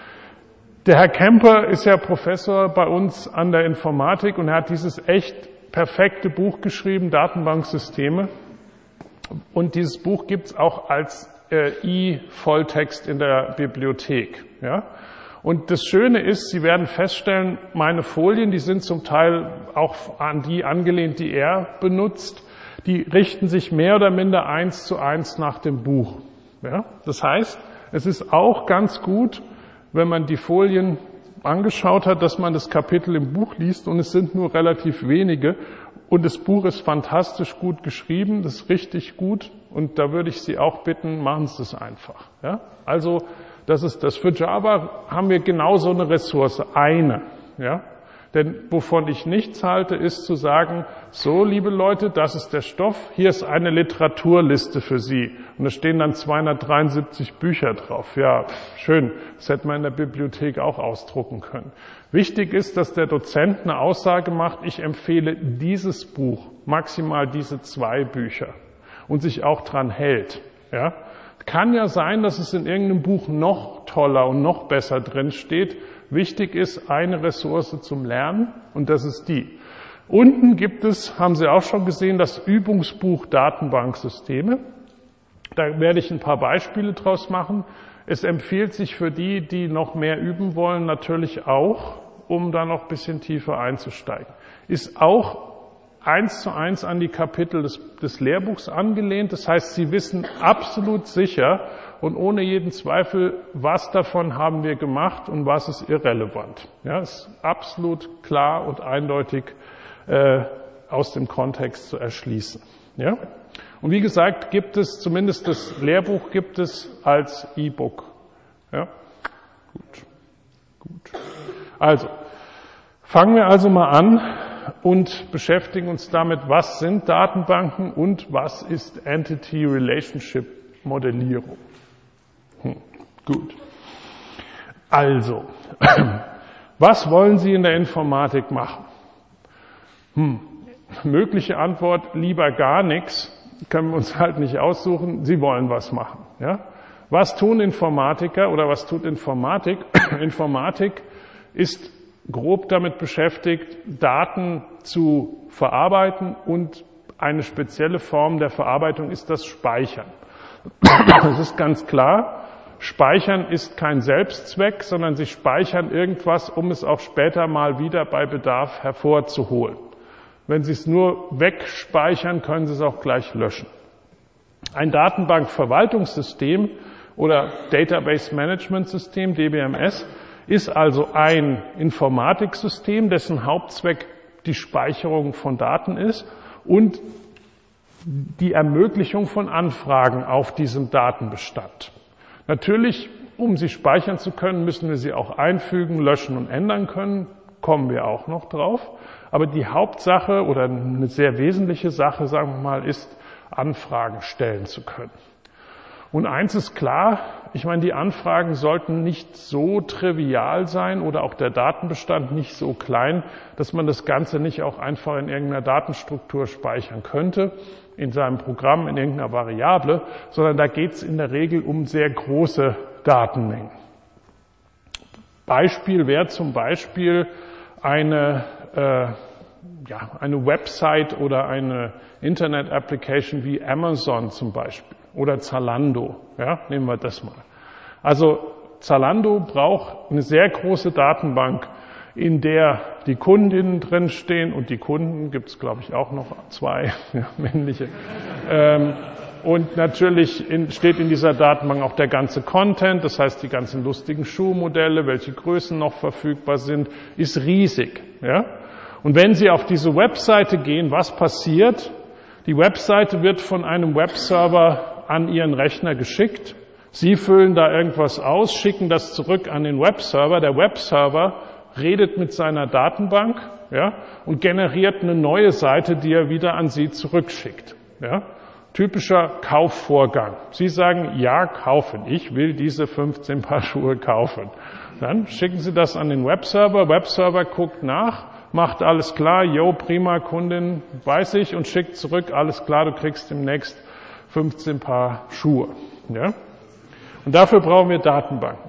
Der Herr Kemper ist ja Professor bei uns an der Informatik und er hat dieses echt perfekte Buch geschrieben, Datenbanksysteme. Und dieses Buch gibt es auch als äh, E-Volltext in der Bibliothek. Ja? Und das Schöne ist, Sie werden feststellen, meine Folien, die sind zum Teil auch an die angelehnt, die er benutzt, die richten sich mehr oder minder eins zu eins nach dem Buch. Ja? Das heißt, es ist auch ganz gut, wenn man die Folien angeschaut hat, dass man das Kapitel im Buch liest und es sind nur relativ wenige und das Buch ist fantastisch gut geschrieben, das ist richtig gut und da würde ich Sie auch bitten, machen Sie das einfach. Ja? Also das ist das. Für Java haben wir genau so eine Ressource, eine. Ja? Denn wovon ich nichts halte, ist zu sagen, so, liebe Leute, das ist der Stoff, hier ist eine Literaturliste für Sie. Und da stehen dann zweihundertdreiundsiebzig Bücher drauf. Ja, schön, das hätte man in der Bibliothek auch ausdrucken können. Wichtig ist, dass der Dozent eine Aussage macht, ich empfehle dieses Buch, maximal diese zwei Bücher und sich auch dran hält. Ja? Kann ja sein, dass es in irgendeinem Buch noch toller und noch besser drin steht. Wichtig ist eine Ressource zum Lernen und das ist die. Unten gibt es, haben Sie auch schon gesehen, das Übungsbuch Datenbanksysteme. Da werde ich ein paar Beispiele draus machen. Es empfiehlt sich für die, die noch mehr üben wollen, natürlich auch, um da noch ein bisschen tiefer einzusteigen. Ist auch eins zu eins an die Kapitel des, des Lehrbuchs angelehnt. Das heißt, Sie wissen absolut sicher und ohne jeden Zweifel, was davon haben wir gemacht und was ist irrelevant. Ja, ist absolut klar und eindeutig äh, aus dem Kontext zu erschließen. Ja? Und wie gesagt, gibt es, zumindest das Lehrbuch gibt es als E-Book. Ja? Gut. Gut. Also, fangen wir also mal an und beschäftigen uns damit, was sind Datenbanken und was ist Entity Relationship Modellierung. Hm, gut. Also, was wollen Sie in der Informatik machen? Hm, mögliche Antwort, lieber gar nichts, können wir uns halt nicht aussuchen, Sie wollen was machen. Ja? Was tun Informatiker oder was tut Informatik? Informatik ist grob damit beschäftigt, Daten zu verarbeiten und eine spezielle Form der Verarbeitung ist das Speichern. Das ist ganz klar. Speichern ist kein Selbstzweck, sondern Sie speichern irgendwas, um es auch später mal wieder bei Bedarf hervorzuholen. Wenn Sie es nur wegspeichern, können Sie es auch gleich löschen. Ein Datenbankverwaltungssystem oder Database Management System, D B M S, ist also ein Informatiksystem, dessen Hauptzweck die Speicherung von Daten ist und die Ermöglichung von Anfragen auf diesem Datenbestand. Natürlich, um sie speichern zu können, müssen wir sie auch einfügen, löschen und ändern können, kommen wir auch noch drauf. Aber die Hauptsache oder eine sehr wesentliche Sache, sagen wir mal, ist, Anfragen stellen zu können. Und eins ist klar, ich meine, die Anfragen sollten nicht so trivial sein oder auch der Datenbestand nicht so klein, dass man das Ganze nicht auch einfach in irgendeiner Datenstruktur speichern könnte, in seinem Programm, in irgendeiner Variable, sondern da geht es in der Regel um sehr große Datenmengen. Beispiel wäre zum Beispiel eine, äh, ja, eine Website oder eine Internet-Application wie Amazon zum Beispiel. Oder Zalando, ja, nehmen wir das mal. Also Zalando braucht eine sehr große Datenbank, in der die Kundinnen drinstehen und die Kunden, gibt es glaube ich auch noch zwei, ja, männliche. Ähm, und natürlich in, steht in dieser Datenbank auch der ganze Content, das heißt die ganzen lustigen Schuhmodelle, welche Größen noch verfügbar sind, ist riesig. Ja? Und wenn Sie auf diese Webseite gehen, was passiert? Die Webseite wird von einem Webserver an Ihren Rechner geschickt. Sie füllen da irgendwas aus, schicken das zurück an den Webserver. Der Webserver redet mit seiner Datenbank, ja, und generiert eine neue Seite, die er wieder an Sie zurückschickt. Ja. Typischer Kaufvorgang. Sie sagen, ja, kaufen. Ich will diese fünfzehn Paar Schuhe kaufen. Dann schicken Sie das an den Webserver. Webserver guckt nach, macht alles klar. Jo, prima, Kundin, weiß ich, und schickt zurück. Alles klar, du kriegst demnächst fünfzehn Paar Schuhe. Ja? Und dafür brauchen wir Datenbanken.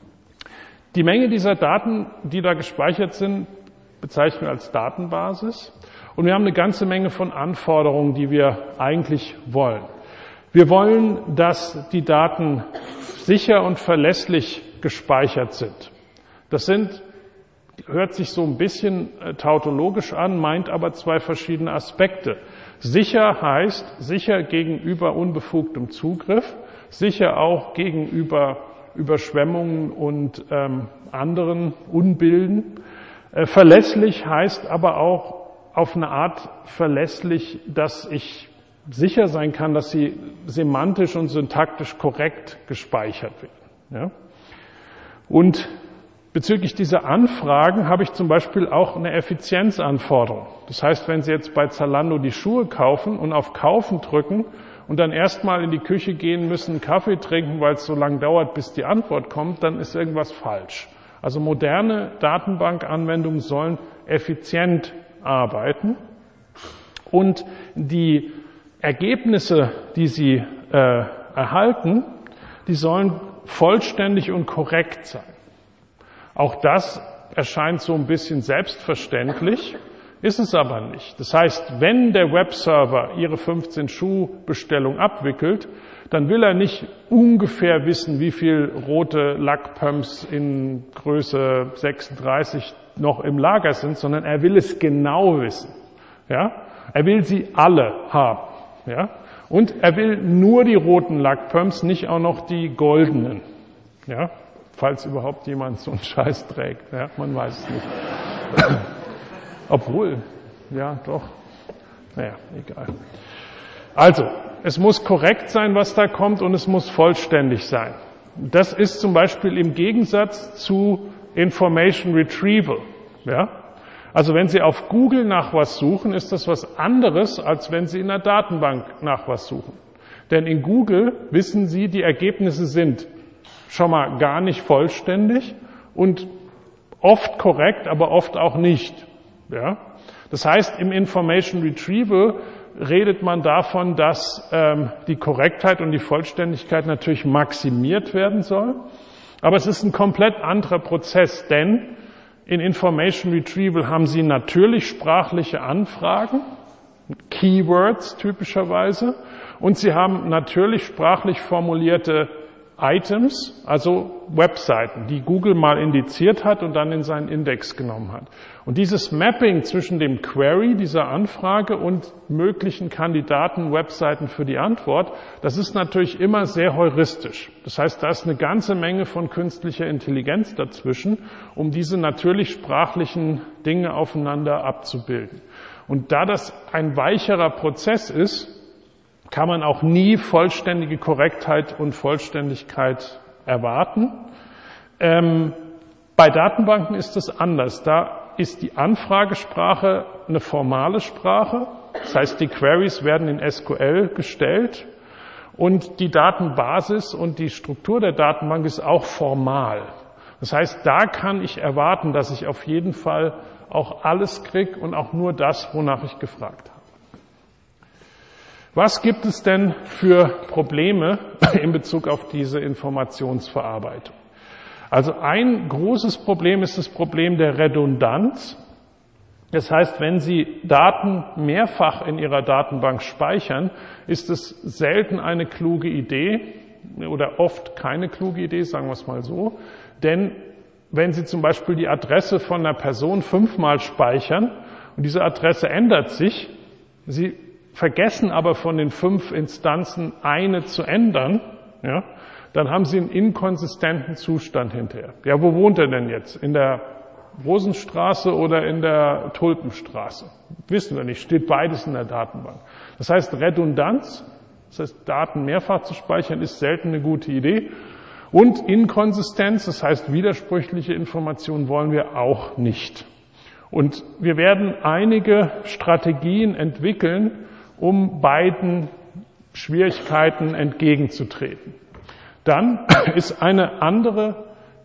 Die Menge dieser Daten, die da gespeichert sind, bezeichnen wir als Datenbasis. Und wir haben eine ganze Menge von Anforderungen, die wir eigentlich wollen. Wir wollen, dass die Daten sicher und verlässlich gespeichert sind. Das sind, hört sich so ein bisschen tautologisch an, meint aber zwei verschiedene Aspekte. Sicher heißt sicher gegenüber unbefugtem Zugriff, sicher auch gegenüber Überschwemmungen und ähm, anderen Unbilden. Äh, verlässlich heißt aber auch auf eine Art verlässlich, dass ich sicher sein kann, dass sie semantisch und syntaktisch korrekt gespeichert werden. Ja? Und Bezüglich dieser Anfragen habe ich zum Beispiel auch eine Effizienzanforderung. Das heißt, wenn Sie jetzt bei Zalando die Schuhe kaufen und auf Kaufen drücken und dann erstmal in die Küche gehen müssen, einen Kaffee trinken, weil es so lange dauert, bis die Antwort kommt, dann ist irgendwas falsch. Also moderne Datenbankanwendungen sollen effizient arbeiten und die Ergebnisse, die Sie äh, erhalten, die sollen vollständig und korrekt sein. Auch das erscheint so ein bisschen selbstverständlich, ist es aber nicht. Das heißt, wenn der Webserver Ihre fünfzehn Schuhbestellung abwickelt, dann will er nicht ungefähr wissen, wie viel rote Lackpumps in Größe sechsunddreißig noch im Lager sind, sondern er will es genau wissen. Ja? Er will sie alle haben. Ja? Und er will nur die roten Lackpumps, nicht auch noch die goldenen. Ja? Falls überhaupt jemand so einen Scheiß trägt. Ja? Man weiß es nicht. Obwohl, ja, doch. Naja, egal. Also, es muss korrekt sein, was da kommt, und es muss vollständig sein. Das ist zum Beispiel im Gegensatz zu Information Retrieval. Ja? Also wenn Sie auf Google nach was suchen, ist das was anderes, als wenn Sie in der Datenbank nach was suchen. Denn in Google wissen Sie, die Ergebnisse sind schon mal gar nicht vollständig und oft korrekt, aber oft auch nicht. Ja? Das heißt, im Information Retrieval redet man davon, dass ähm, die Korrektheit und die Vollständigkeit natürlich maximiert werden soll. Aber es ist ein komplett anderer Prozess, denn in Information Retrieval haben Sie natürlich sprachliche Anfragen, Keywords typischerweise, und Sie haben natürlich sprachlich formulierte Items, also Webseiten, die Google mal indiziert hat und dann in seinen Index genommen hat. Und dieses Mapping zwischen dem Query, dieser Anfrage, und möglichen Kandidaten, Webseiten für die Antwort, das ist natürlich immer sehr heuristisch. Das heißt, da ist eine ganze Menge von künstlicher Intelligenz dazwischen, um diese natürlich sprachlichen Dinge aufeinander abzubilden. Und da das ein weicherer Prozess ist, kann man auch nie vollständige Korrektheit und Vollständigkeit erwarten. Ähm, bei Datenbanken ist es anders. Da ist die Anfragesprache eine formale Sprache. Das heißt, die Queries werden in S Q L gestellt und die Datenbasis und die Struktur der Datenbank ist auch formal. Das heißt, da kann ich erwarten, dass ich auf jeden Fall auch alles kriege und auch nur das, wonach ich gefragt habe. Was gibt es denn für Probleme in Bezug auf diese Informationsverarbeitung? Also ein großes Problem ist das Problem der Redundanz. Das heißt, wenn Sie Daten mehrfach in Ihrer Datenbank speichern, ist es selten eine kluge Idee oder oft keine kluge Idee, sagen wir es mal so. Denn wenn Sie zum Beispiel die Adresse von einer Person fünfmal speichern und diese Adresse ändert sich, Sie vergessen aber von den fünf Instanzen eine zu ändern, ja, dann haben Sie einen inkonsistenten Zustand hinterher. Ja, wo wohnt er denn jetzt? In der Rosenstraße oder in der Tulpenstraße? Wissen wir nicht, steht beides in der Datenbank. Das heißt, Redundanz, das heißt, Daten mehrfach zu speichern, ist selten eine gute Idee. Und Inkonsistenz, das heißt, widersprüchliche Informationen wollen wir auch nicht. Und wir werden einige Strategien entwickeln, um beiden Schwierigkeiten entgegenzutreten. Dann ist eine andere,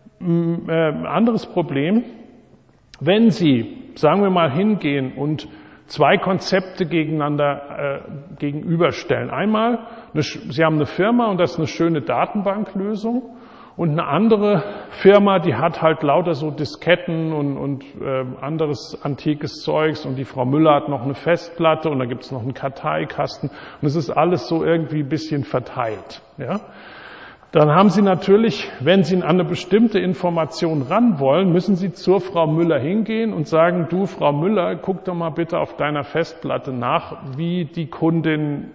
äh, anderes Problem, wenn Sie, sagen wir mal, hingehen und zwei Konzepte gegeneinander äh, gegenüberstellen. Einmal, eine, Sie haben eine Firma und das ist eine schöne Datenbanklösung, und eine andere Firma, die hat halt lauter so Disketten und, und äh, anderes antikes Zeugs, und die Frau Müller hat noch eine Festplatte und da gibt's noch einen Karteikasten und es ist alles so irgendwie ein bisschen verteilt. Ja? Dann haben Sie natürlich, wenn Sie an eine bestimmte Information ran wollen, müssen Sie zur Frau Müller hingehen und sagen, du Frau Müller, guck doch mal bitte auf deiner Festplatte nach, wie die Kundin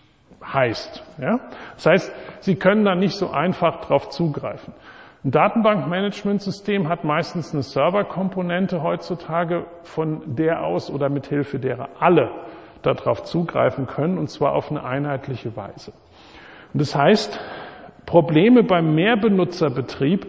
heißt. Ja? Das heißt, Sie können da nicht so einfach drauf zugreifen. Ein Datenbankmanagementsystem hat meistens eine Serverkomponente heutzutage, von der aus oder mit Hilfe derer alle darauf zugreifen können, und zwar auf eine einheitliche Weise. Und das heißt, Probleme beim Mehrbenutzerbetrieb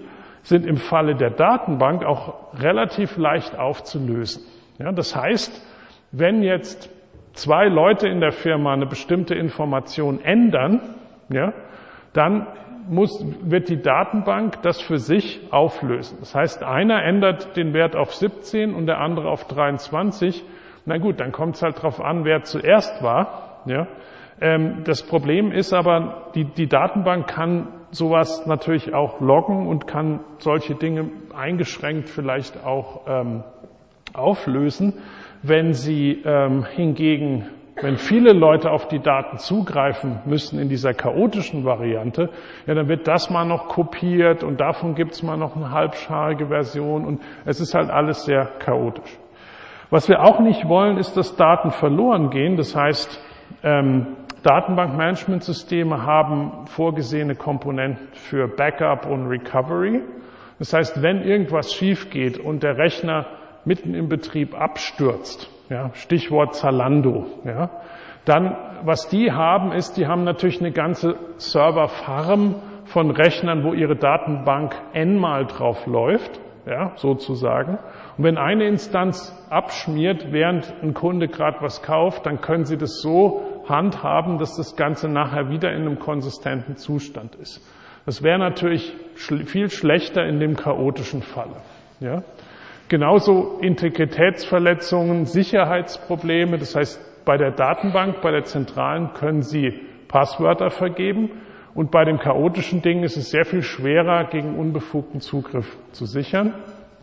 sind im Falle der Datenbank auch relativ leicht aufzulösen. Ja, das heißt, wenn jetzt zwei Leute in der Firma eine bestimmte Information ändern, ja, dann muss, wird die Datenbank das für sich auflösen. Das heißt, einer ändert den Wert auf siebzehn und der andere auf dreiundzwanzig. Na gut, dann kommt es halt drauf an, wer zuerst war. Ja. Ähm, das Problem ist aber, die, die Datenbank kann sowas natürlich auch loggen und kann solche Dinge eingeschränkt vielleicht auch ähm, auflösen. Wenn sie ähm, hingegen, wenn viele Leute auf die Daten zugreifen müssen in dieser chaotischen Variante, ja, dann wird das mal noch kopiert und davon gibt es mal noch eine halbscharige Version und es ist halt alles sehr chaotisch. Was wir auch nicht wollen, ist, dass Daten verloren gehen. Das heißt, ähm, Datenbankmanagementsysteme haben vorgesehene Komponenten für Backup und Recovery. Das heißt, wenn irgendwas schief geht und der Rechner mitten im Betrieb abstürzt, ja, Stichwort Zalando, ja, dann, was die haben, ist, die haben natürlich eine ganze Serverfarm von Rechnern, wo ihre Datenbank n-mal drauf läuft, ja, sozusagen. Und wenn eine Instanz abschmiert, während ein Kunde gerade was kauft, dann können sie das so handhaben, dass das Ganze nachher wieder in einem konsistenten Zustand ist. Das wäre natürlich schl- viel schlechter in dem chaotischen Falle, ja. Genauso Integritätsverletzungen, Sicherheitsprobleme, das heißt, bei der Datenbank, bei der zentralen können Sie Passwörter vergeben und bei dem chaotischen Ding ist es sehr viel schwerer, gegen unbefugten Zugriff zu sichern.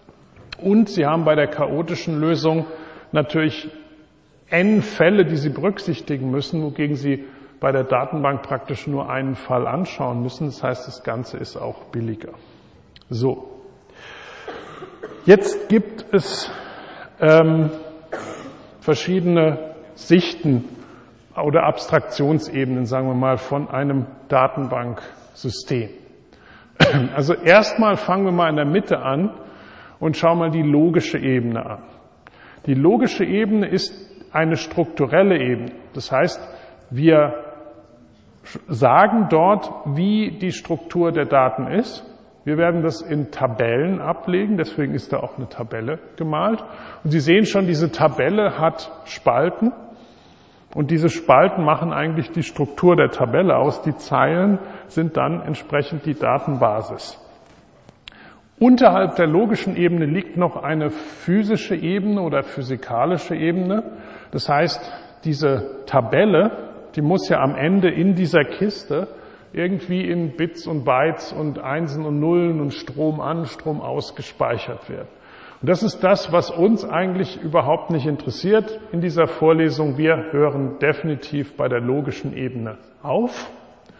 Und Sie haben bei der chaotischen Lösung natürlich n Fälle, die Sie berücksichtigen müssen, wogegen Sie bei der Datenbank praktisch nur einen Fall anschauen müssen. Das heißt, das Ganze ist auch billiger. So. Jetzt gibt es ähm, verschiedene Sichten oder Abstraktionsebenen, sagen wir mal, von einem Datenbanksystem. Also erstmal fangen wir mal in der Mitte an und schauen mal die logische Ebene an. Die logische Ebene ist eine strukturelle Ebene. Das heißt, wir sagen dort, wie die Struktur der Daten ist. Wir werden das in Tabellen ablegen, deswegen ist da auch eine Tabelle gemalt. Und Sie sehen schon, diese Tabelle hat Spalten und diese Spalten machen eigentlich die Struktur der Tabelle aus. Die Zeilen sind dann entsprechend die Datenbasis. Unterhalb der logischen Ebene liegt noch eine physische Ebene oder physikalische Ebene. Das heißt, diese Tabelle, die muss ja am Ende in dieser Kiste irgendwie in Bits und Bytes und Einsen und Nullen und Strom an, Strom aus gespeichert werden. Und das ist das, was uns eigentlich überhaupt nicht interessiert in dieser Vorlesung. Wir hören definitiv bei der logischen Ebene auf.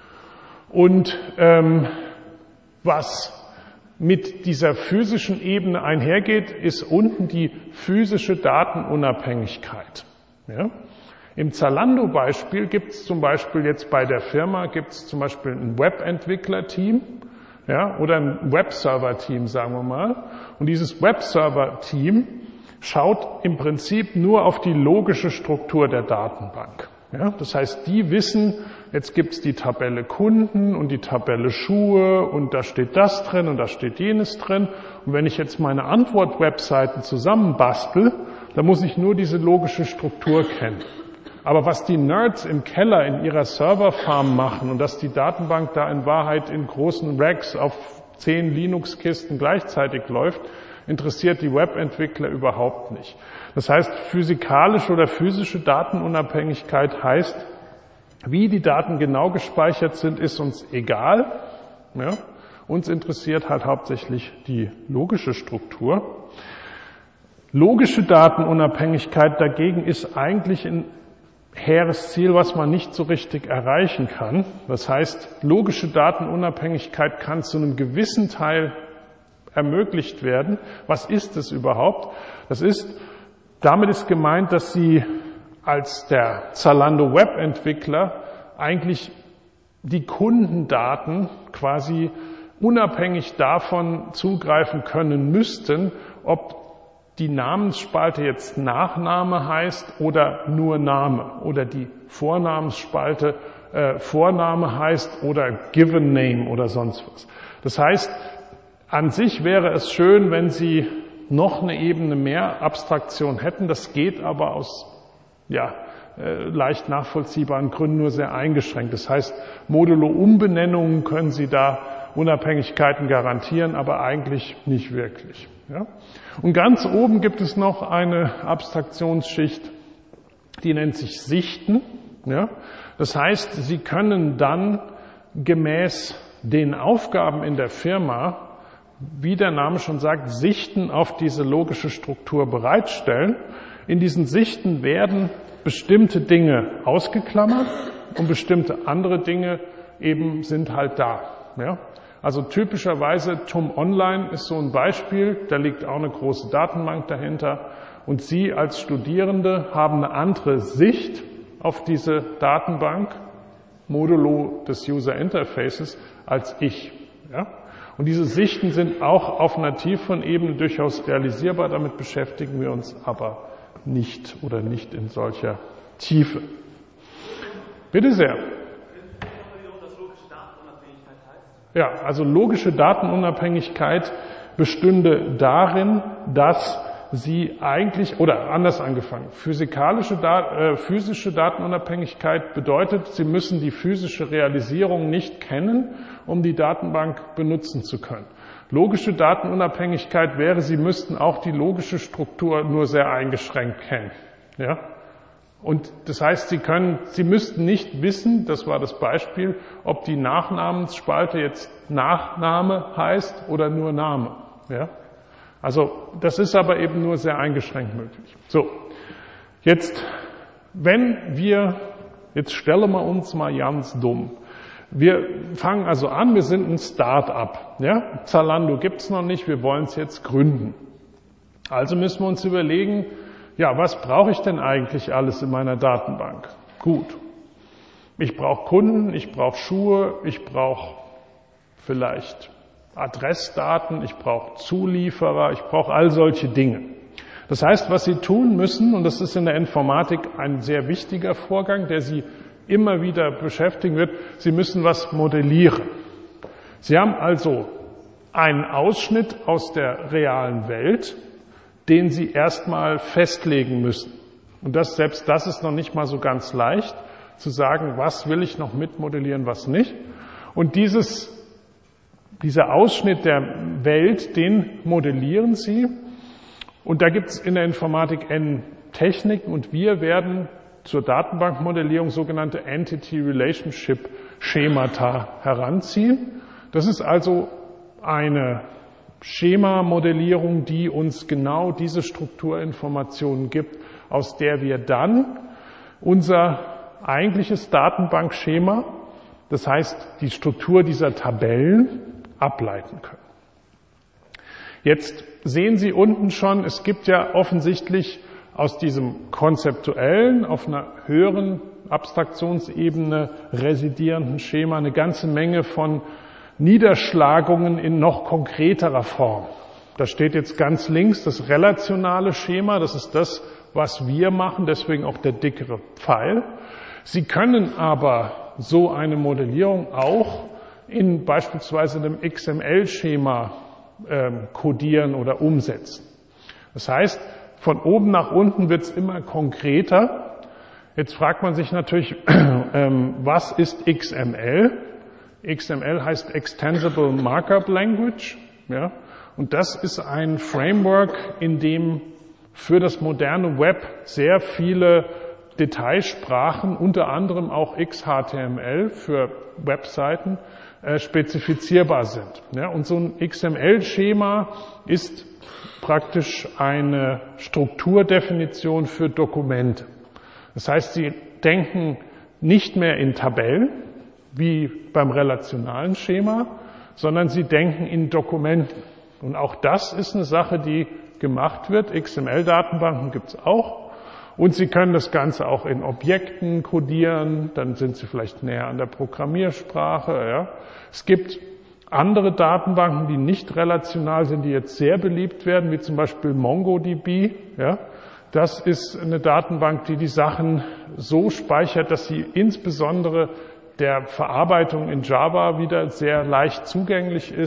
Und ähm, was mit dieser physischen Ebene einhergeht, ist unten die physische Datenunabhängigkeit. Ja? Im Zalando-Beispiel gibt es zum Beispiel jetzt bei der Firma gibt es zum Beispiel ein Webentwickler-Team, ja, oder ein Webserver-Team, sagen wir mal. Und dieses Webserver-Team schaut im Prinzip nur auf die logische Struktur der Datenbank. Ja, das heißt, die wissen, jetzt gibt es die Tabelle Kunden und die Tabelle Schuhe und da steht das drin und da steht jenes drin. Und wenn ich jetzt meine Antwort-Webseiten zusammenbastel, dann muss ich nur diese logische Struktur kennen. Aber was die Nerds im Keller in ihrer Serverfarm machen und dass die Datenbank da in Wahrheit in großen Racks auf zehn Linux-Kisten gleichzeitig läuft, interessiert die Webentwickler überhaupt nicht. Das heißt, physikalische oder physische Datenunabhängigkeit heißt, wie die Daten genau gespeichert sind, ist uns egal. Ja? Uns interessiert halt hauptsächlich die logische Struktur. Logische Datenunabhängigkeit dagegen ist eigentlich ein hehres Ziel, was man nicht so richtig erreichen kann. Das heißt, logische Datenunabhängigkeit kann zu einem gewissen Teil ermöglicht werden. Was ist es überhaupt? Das ist, damit ist gemeint, dass Sie als der Zalando Webentwickler eigentlich die Kundendaten quasi unabhängig davon zugreifen können müssten, ob die Namensspalte jetzt Nachname heißt oder nur Name oder die Vornamensspalte äh, Vorname heißt oder Given Name oder sonst was. Das heißt, An sich wäre es schön, wenn Sie noch eine Ebene mehr Abstraktion hätten. Das geht aber aus ja, äh, leicht nachvollziehbaren Gründen nur sehr eingeschränkt. Das heißt, Modulo-Umbenennungen können Sie da Unabhängigkeiten garantieren, aber eigentlich nicht wirklich. Ja? Und ganz oben gibt es noch eine Abstraktionsschicht, die nennt sich Sichten. Ja? Das heißt, Sie können dann gemäß den Aufgaben in der Firma, wie der Name schon sagt, Sichten auf diese logische Struktur bereitstellen. In diesen Sichten werden bestimmte Dinge ausgeklammert und bestimmte andere Dinge eben sind halt da. Ja? Also typischerweise T U M Online ist so ein Beispiel, da liegt auch eine große Datenbank dahinter und Sie als Studierende haben eine andere Sicht auf diese Datenbank, modulo des User Interfaces, als ich. Ja? Und diese Sichten sind auch auf einer tieferen Ebene durchaus realisierbar, damit beschäftigen wir uns aber nicht oder nicht in solcher Tiefe. Bitte sehr. Ja, also logische Datenunabhängigkeit bestünde darin, dass Sie eigentlich, oder anders angefangen, physikalische, äh, physische Datenunabhängigkeit bedeutet, Sie müssen die physische Realisierung nicht kennen, um die Datenbank benutzen zu können. Logische Datenunabhängigkeit wäre, Sie müssten auch die logische Struktur nur sehr eingeschränkt kennen. Ja? Und das heißt, Sie können, Sie müssten nicht wissen, das war das Beispiel, ob die Nachnamensspalte jetzt Nachname heißt oder nur Name. Ja? Also das ist aber eben nur sehr eingeschränkt möglich. So, jetzt, wenn wir, jetzt stellen wir uns mal ganz dumm. Wir fangen also an, wir sind ein Start-up. Ja? Zalando gibt's noch nicht, wir wollen es jetzt gründen. Also müssen wir uns überlegen, ja, was brauche ich denn eigentlich alles in meiner Datenbank? Gut, ich brauche Kunden, ich brauche Schuhe, ich brauche vielleicht Adressdaten, ich brauche Zulieferer, ich brauche all solche Dinge. Das heißt, was Sie tun müssen, und das ist in der Informatik ein sehr wichtiger Vorgang, der Sie immer wieder beschäftigen wird, Sie müssen was modellieren. Sie haben also einen Ausschnitt aus der realen Welt, den Sie erstmal festlegen müssen. Und das, selbst das ist noch nicht mal so ganz leicht, zu sagen, was will ich noch mitmodellieren, was nicht. Und dieses Dieser Ausschnitt der Welt, den modellieren Sie. Und da gibt es in der Informatik N Techniken und wir werden zur Datenbankmodellierung sogenannte Entity Relationship Schemata heranziehen. Das ist also eine Schemamodellierung, die uns genau diese Strukturinformationen gibt, aus der wir dann unser eigentliches Datenbankschema, das heißt die Struktur dieser Tabellen, ableiten können. Jetzt sehen Sie unten schon, es gibt ja offensichtlich aus diesem konzeptuellen, auf einer höheren Abstraktionsebene residierenden Schema eine ganze Menge von Niederschlagungen in noch konkreterer Form. Da steht jetzt ganz links das relationale Schema, das ist das, was wir machen, deswegen auch der dickere Pfeil. Sie können aber so eine Modellierung auch in beispielsweise einem X M L-Schema ähm, codieren oder umsetzen. Das heißt, von oben nach unten wird es immer konkreter. Jetzt fragt man sich natürlich, ähm, was ist X M L? X M L heißt Extensible Markup Language. Ja? Und das ist ein Framework, in dem für das moderne Web sehr viele Detailsprachen, unter anderem auch X H T M L für Webseiten, äh, spezifizierbar sind. Ja, und so ein X M L-Schema ist praktisch eine Strukturdefinition für Dokumente. Das heißt, Sie denken nicht mehr in Tabellen, wie beim relationalen Schema, sondern Sie denken in Dokumenten. Und auch das ist eine Sache, die gemacht wird. X M L-Datenbanken gibt es auch. Und Sie können das Ganze auch in Objekten codieren, dann sind Sie vielleicht näher an der Programmiersprache. Ja. Es gibt andere Datenbanken, die nicht relational sind, die jetzt sehr beliebt werden, wie zum Beispiel MongoDB. Ja. Das ist eine Datenbank, die die Sachen so speichert, dass sie insbesondere der Verarbeitung in Java wieder sehr leicht zugänglich ist,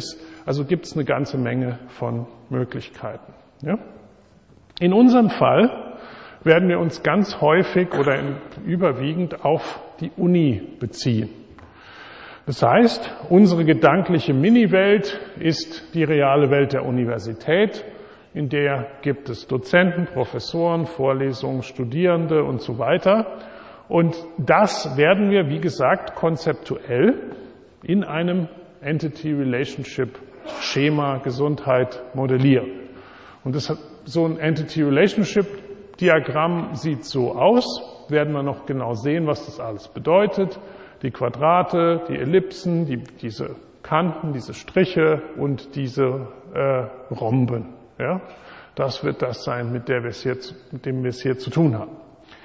Also gibt es eine ganze Menge von Möglichkeiten. Ja? In unserem Fall werden wir uns ganz häufig oder überwiegend auf die Uni beziehen. Das heißt, unsere gedankliche Mini-Welt ist die reale Welt der Universität, in der gibt es Dozenten, Professoren, Vorlesungen, Studierende und so weiter. Und das werden wir, wie gesagt, konzeptuell in einem Entity-Relationship-Schema Gesundheit modellieren. Und das hat, so ein Entity-Relationship-Diagramm sieht so aus, werden wir noch genau sehen, was das alles bedeutet. Die Quadrate, die Ellipsen, die, diese Kanten, diese Striche und diese äh, Rhomben. Ja? Das wird das sein, mit, der wir es hier, mit dem wir es hier zu tun haben.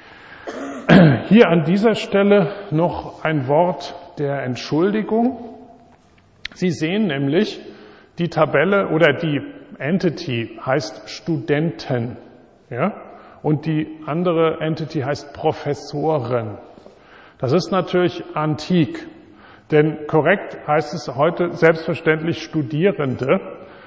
Hier an dieser Stelle noch ein Wort der Entschuldigung. Sie sehen nämlich, die Tabelle oder die Entity heißt Studenten, ja? Und die andere Entity heißt Professoren. Das ist natürlich antik, denn korrekt heißt es heute selbstverständlich Studierende.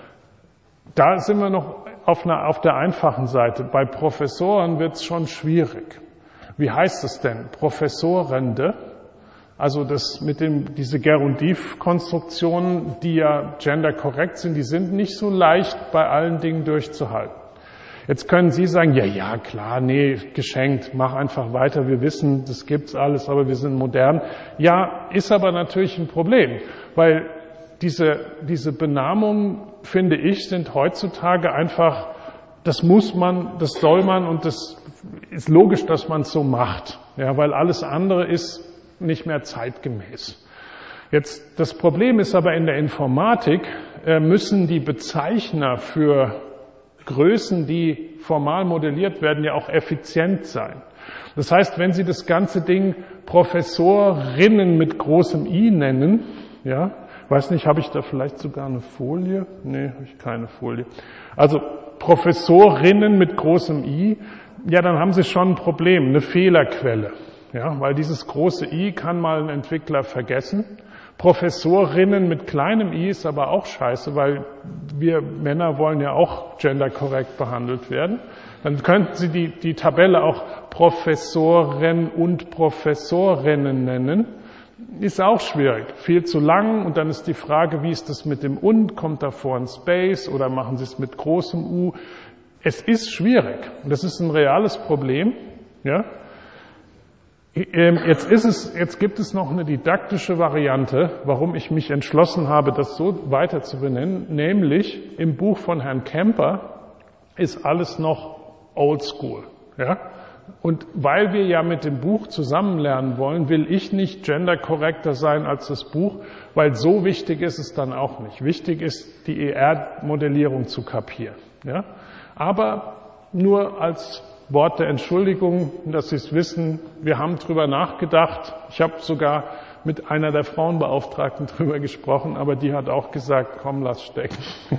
Da sind wir noch auf, einer, auf der einfachen Seite. Bei Professoren wird es schon schwierig. Wie heißt es denn? Professorende? Also das mit dem, diese Gerundiv-Konstruktionen, die ja genderkorrekt sind, die sind nicht so leicht bei allen Dingen durchzuhalten. Jetzt können Sie sagen, ja, ja, klar, nee, geschenkt, mach einfach weiter, wir wissen, das gibt's alles, aber wir sind modern. Ja, ist aber natürlich ein Problem, weil diese, diese Benamungen, finde ich, sind heutzutage einfach, das muss man, das soll man und das ist logisch, dass man es so macht, ja, weil alles andere ist nicht mehr zeitgemäß. Jetzt, das Problem ist aber in der Informatik, äh, müssen die Bezeichner für Größen, die formal modelliert werden, ja auch effizient sein. Das heißt, wenn Sie das ganze Ding Professorinnen mit großem I nennen, ja, weiß nicht, habe ich da vielleicht sogar eine Folie? Nee, habe ich keine Folie. Also Professorinnen mit großem I, ja, dann haben Sie schon ein Problem, eine Fehlerquelle, ja, weil dieses große I kann mal ein Entwickler vergessen. Professorinnen mit kleinem i ist aber auch scheiße, weil wir Männer wollen ja auch genderkorrekt behandelt werden. Dann könnten Sie die, die Tabelle auch Professoren und Professorinnen nennen. Ist auch schwierig, viel zu lang und dann ist die Frage, wie ist das mit dem und, kommt davor ein Space oder machen Sie es mit großem U? Es ist schwierig und das ist ein reales Problem, ja. Jetzt ist es, jetzt gibt es noch eine didaktische Variante, warum ich mich entschlossen habe, das so weiter zu benennen, nämlich im Buch von Herrn Kemper ist alles noch oldschool, ja? Und weil wir ja mit dem Buch zusammen lernen wollen, will ich nicht genderkorrekter sein als das Buch, weil so wichtig ist es dann auch nicht. Wichtig ist, die E R-Modellierung zu kapieren, ja? Aber nur als Wort der Entschuldigung, dass Sie es wissen, wir haben drüber nachgedacht. Ich habe sogar mit einer der Frauenbeauftragten drüber gesprochen, aber die hat auch gesagt, komm, lass stecken.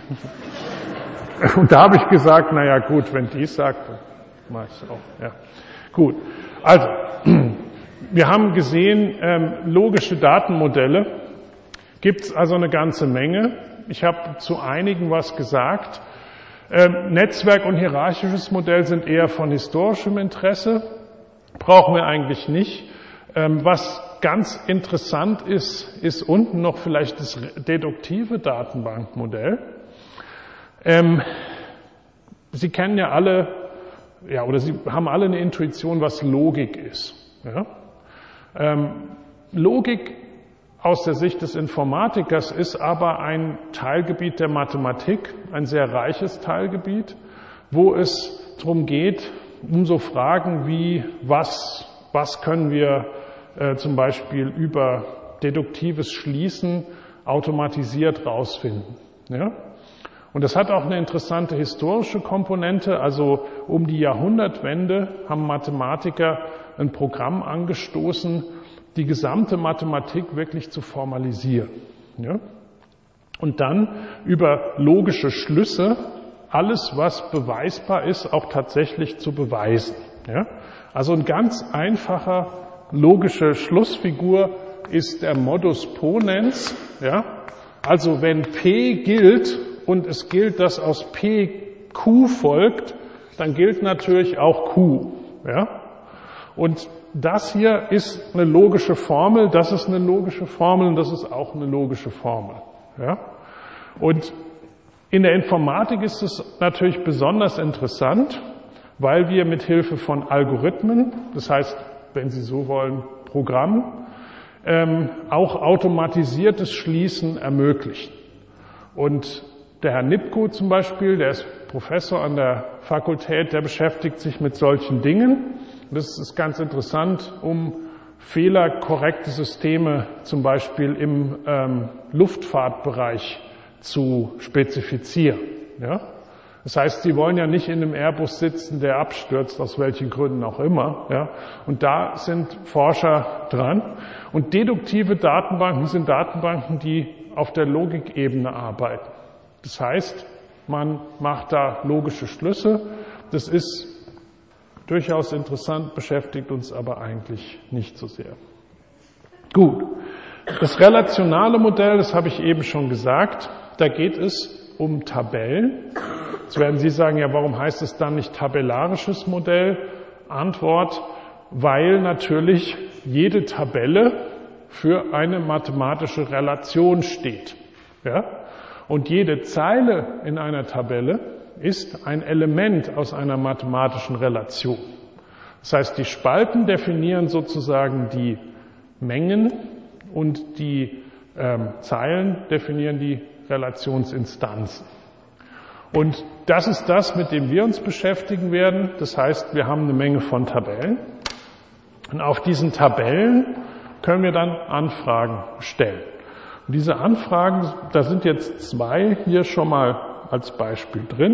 Und da habe ich gesagt, naja gut, wenn die es sagt, dann mache ich es auch. Ja. Gut, also wir haben gesehen, ähm, logische Datenmodelle gibt es also eine ganze Menge. Ich habe zu einigen was gesagt. Ähm, Netzwerk und hierarchisches Modell sind eher von historischem Interesse, brauchen wir eigentlich nicht. Ähm, was ganz interessant ist, ist unten noch vielleicht das deduktive Datenbankmodell. Ähm, Sie kennen ja alle, ja, oder Sie haben alle eine Intuition, was Logik ist. Ja? Ähm, Logik aus der Sicht des Informatikers ist aber ein Teilgebiet der Mathematik, ein sehr reiches Teilgebiet, wo es darum geht, um so Fragen wie, was, was können wir äh, zum Beispiel über deduktives Schließen automatisiert rausfinden. Ja? Und das hat auch eine interessante historische Komponente. Also um die Jahrhundertwende haben Mathematiker ein Programm angestoßen, die gesamte Mathematik wirklich zu formalisieren. Ja? Und dann über logische Schlüsse alles, was beweisbar ist, auch tatsächlich zu beweisen. Ja? Also eine ganz einfache logische Schlussfigur ist der Modus ponens. Ja? Also wenn P gilt und es gilt, dass aus P Q folgt, dann gilt natürlich auch Q. Ja? Und das hier ist eine logische Formel, das ist eine logische Formel und das ist auch eine logische Formel. Ja? Und in der Informatik ist es natürlich besonders interessant, weil wir mit Hilfe von Algorithmen, das heißt, wenn Sie so wollen, Programmen, ähm, auch automatisiertes Schließen ermöglichen. Und der Herr Nipkow zum Beispiel, der ist Professor an der Fakultät, der beschäftigt sich mit solchen Dingen. Das ist ganz interessant, um fehlerkorrekte Systeme zum Beispiel im ähm, Luftfahrtbereich zu spezifizieren. Ja? Das heißt, Sie wollen ja nicht in einem Airbus sitzen, der abstürzt, aus welchen Gründen auch immer. Ja? Und da sind Forscher dran. Und deduktive Datenbanken sind Datenbanken, die auf der Logikebene arbeiten. Das heißt, man macht da logische Schlüsse. Das ist durchaus interessant, beschäftigt uns aber eigentlich nicht so sehr. Gut. Das relationale Modell, das habe ich eben schon gesagt, da geht es um Tabellen. Jetzt werden Sie sagen, ja, warum heißt es dann nicht tabellarisches Modell? Antwort, weil natürlich jede Tabelle für eine mathematische Relation steht. Ja? Und jede Zeile in einer Tabelle ist ein Element aus einer mathematischen Relation. Das heißt, die Spalten definieren sozusagen die Mengen und die ähm, Zeilen definieren die Relationsinstanzen. Und das ist das, mit dem wir uns beschäftigen werden. Das heißt, wir haben eine Menge von Tabellen. Und auf diesen Tabellen können wir dann Anfragen stellen. Und diese Anfragen, da sind jetzt zwei hier schon mal als Beispiel drin.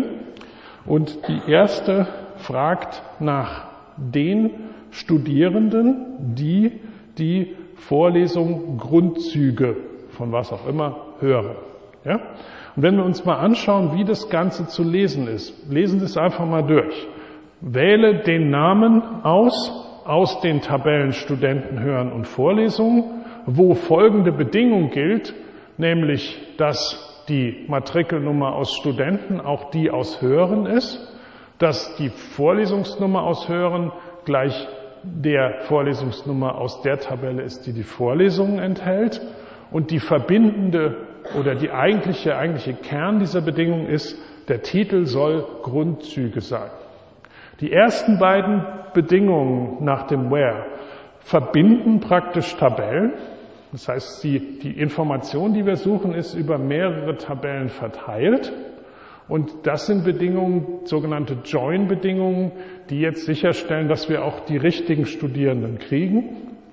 Und die erste fragt nach den Studierenden, die die Vorlesung Grundzüge von was auch immer hören. Ja? Und wenn wir uns mal anschauen, wie das Ganze zu lesen ist, lesen Sie es einfach mal durch. Wähle den Namen aus, aus den Tabellen Studenten hören und Vorlesungen, wo folgende Bedingung gilt, nämlich, dass die Matrikelnummer aus Studenten auch die aus Hören ist, dass die Vorlesungsnummer aus Hören gleich der Vorlesungsnummer aus der Tabelle ist, die die Vorlesungen enthält und die verbindende oder die eigentliche, eigentliche Kern dieser Bedingung ist, der Titel soll Grundzüge sein. Die ersten beiden Bedingungen nach dem Where verbinden praktisch Tabellen. Das heißt, die, die Information, die wir suchen, ist über mehrere Tabellen verteilt. Und das sind Bedingungen, sogenannte Join-Bedingungen, die jetzt sicherstellen, dass wir auch die richtigen Studierenden kriegen.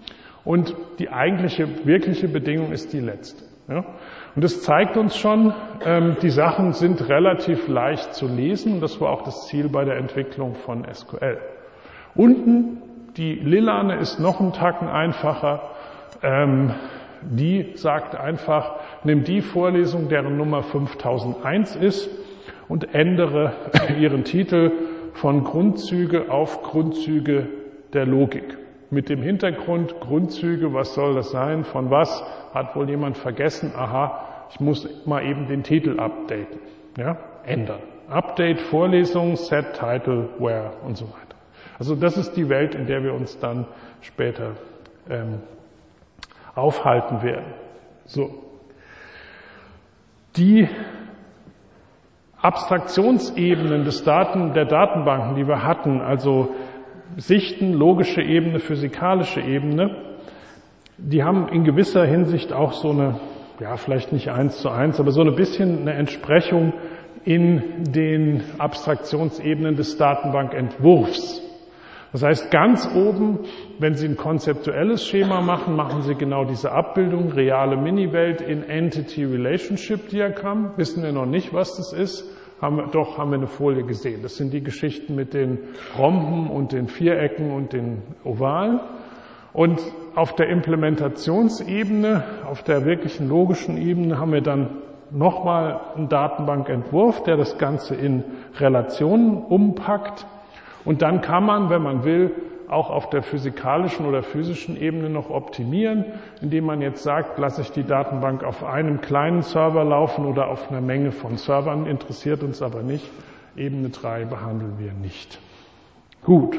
Und die eigentliche, wirkliche Bedingung ist die letzte. Ja? Und das zeigt uns schon, ähm, die Sachen sind relativ leicht zu lesen. Und das war auch das Ziel bei der Entwicklung von S Q L. Unten, die lilane ist noch einen Tacken einfacher. Ähm, die sagt einfach, nimm die Vorlesung, deren Nummer fünftausendeins ist und ändere ihren Titel von Grundzüge auf Grundzüge der Logik. Mit dem Hintergrund, Grundzüge, was soll das sein, von was, hat wohl jemand vergessen, aha, ich muss mal eben den Titel updaten, ja, ändern. Update, Vorlesung, Set, Title, Where und so weiter. Also das ist die Welt, in der wir uns dann später ähm, aufhalten werden. So. Die Abstraktionsebenen des Daten, der Datenbanken, die wir hatten, also Sichten, logische Ebene, physikalische Ebene, die haben in gewisser Hinsicht auch so eine, ja, vielleicht nicht eins zu eins, aber so ein bisschen eine Entsprechung in den Abstraktionsebenen des Datenbankentwurfs. Das heißt, ganz oben, wenn Sie ein konzeptuelles Schema machen, machen Sie genau diese Abbildung, reale Miniwelt in Entity-Relationship-Diagramm. Wissen wir noch nicht, was das ist. Haben wir, doch, haben wir eine Folie gesehen. Das sind die Geschichten mit den Rhomben und den Vierecken und den Ovalen. Und auf der Implementationsebene, auf der wirklichen logischen Ebene, haben wir dann nochmal einen Datenbankentwurf, der das Ganze in Relationen umpackt. Und dann kann man, wenn man will, auch auf der physikalischen oder physischen Ebene noch optimieren, indem man jetzt sagt, lasse ich die Datenbank auf einem kleinen Server laufen oder auf einer Menge von Servern, interessiert uns aber nicht. Ebene drei behandeln wir nicht. Gut.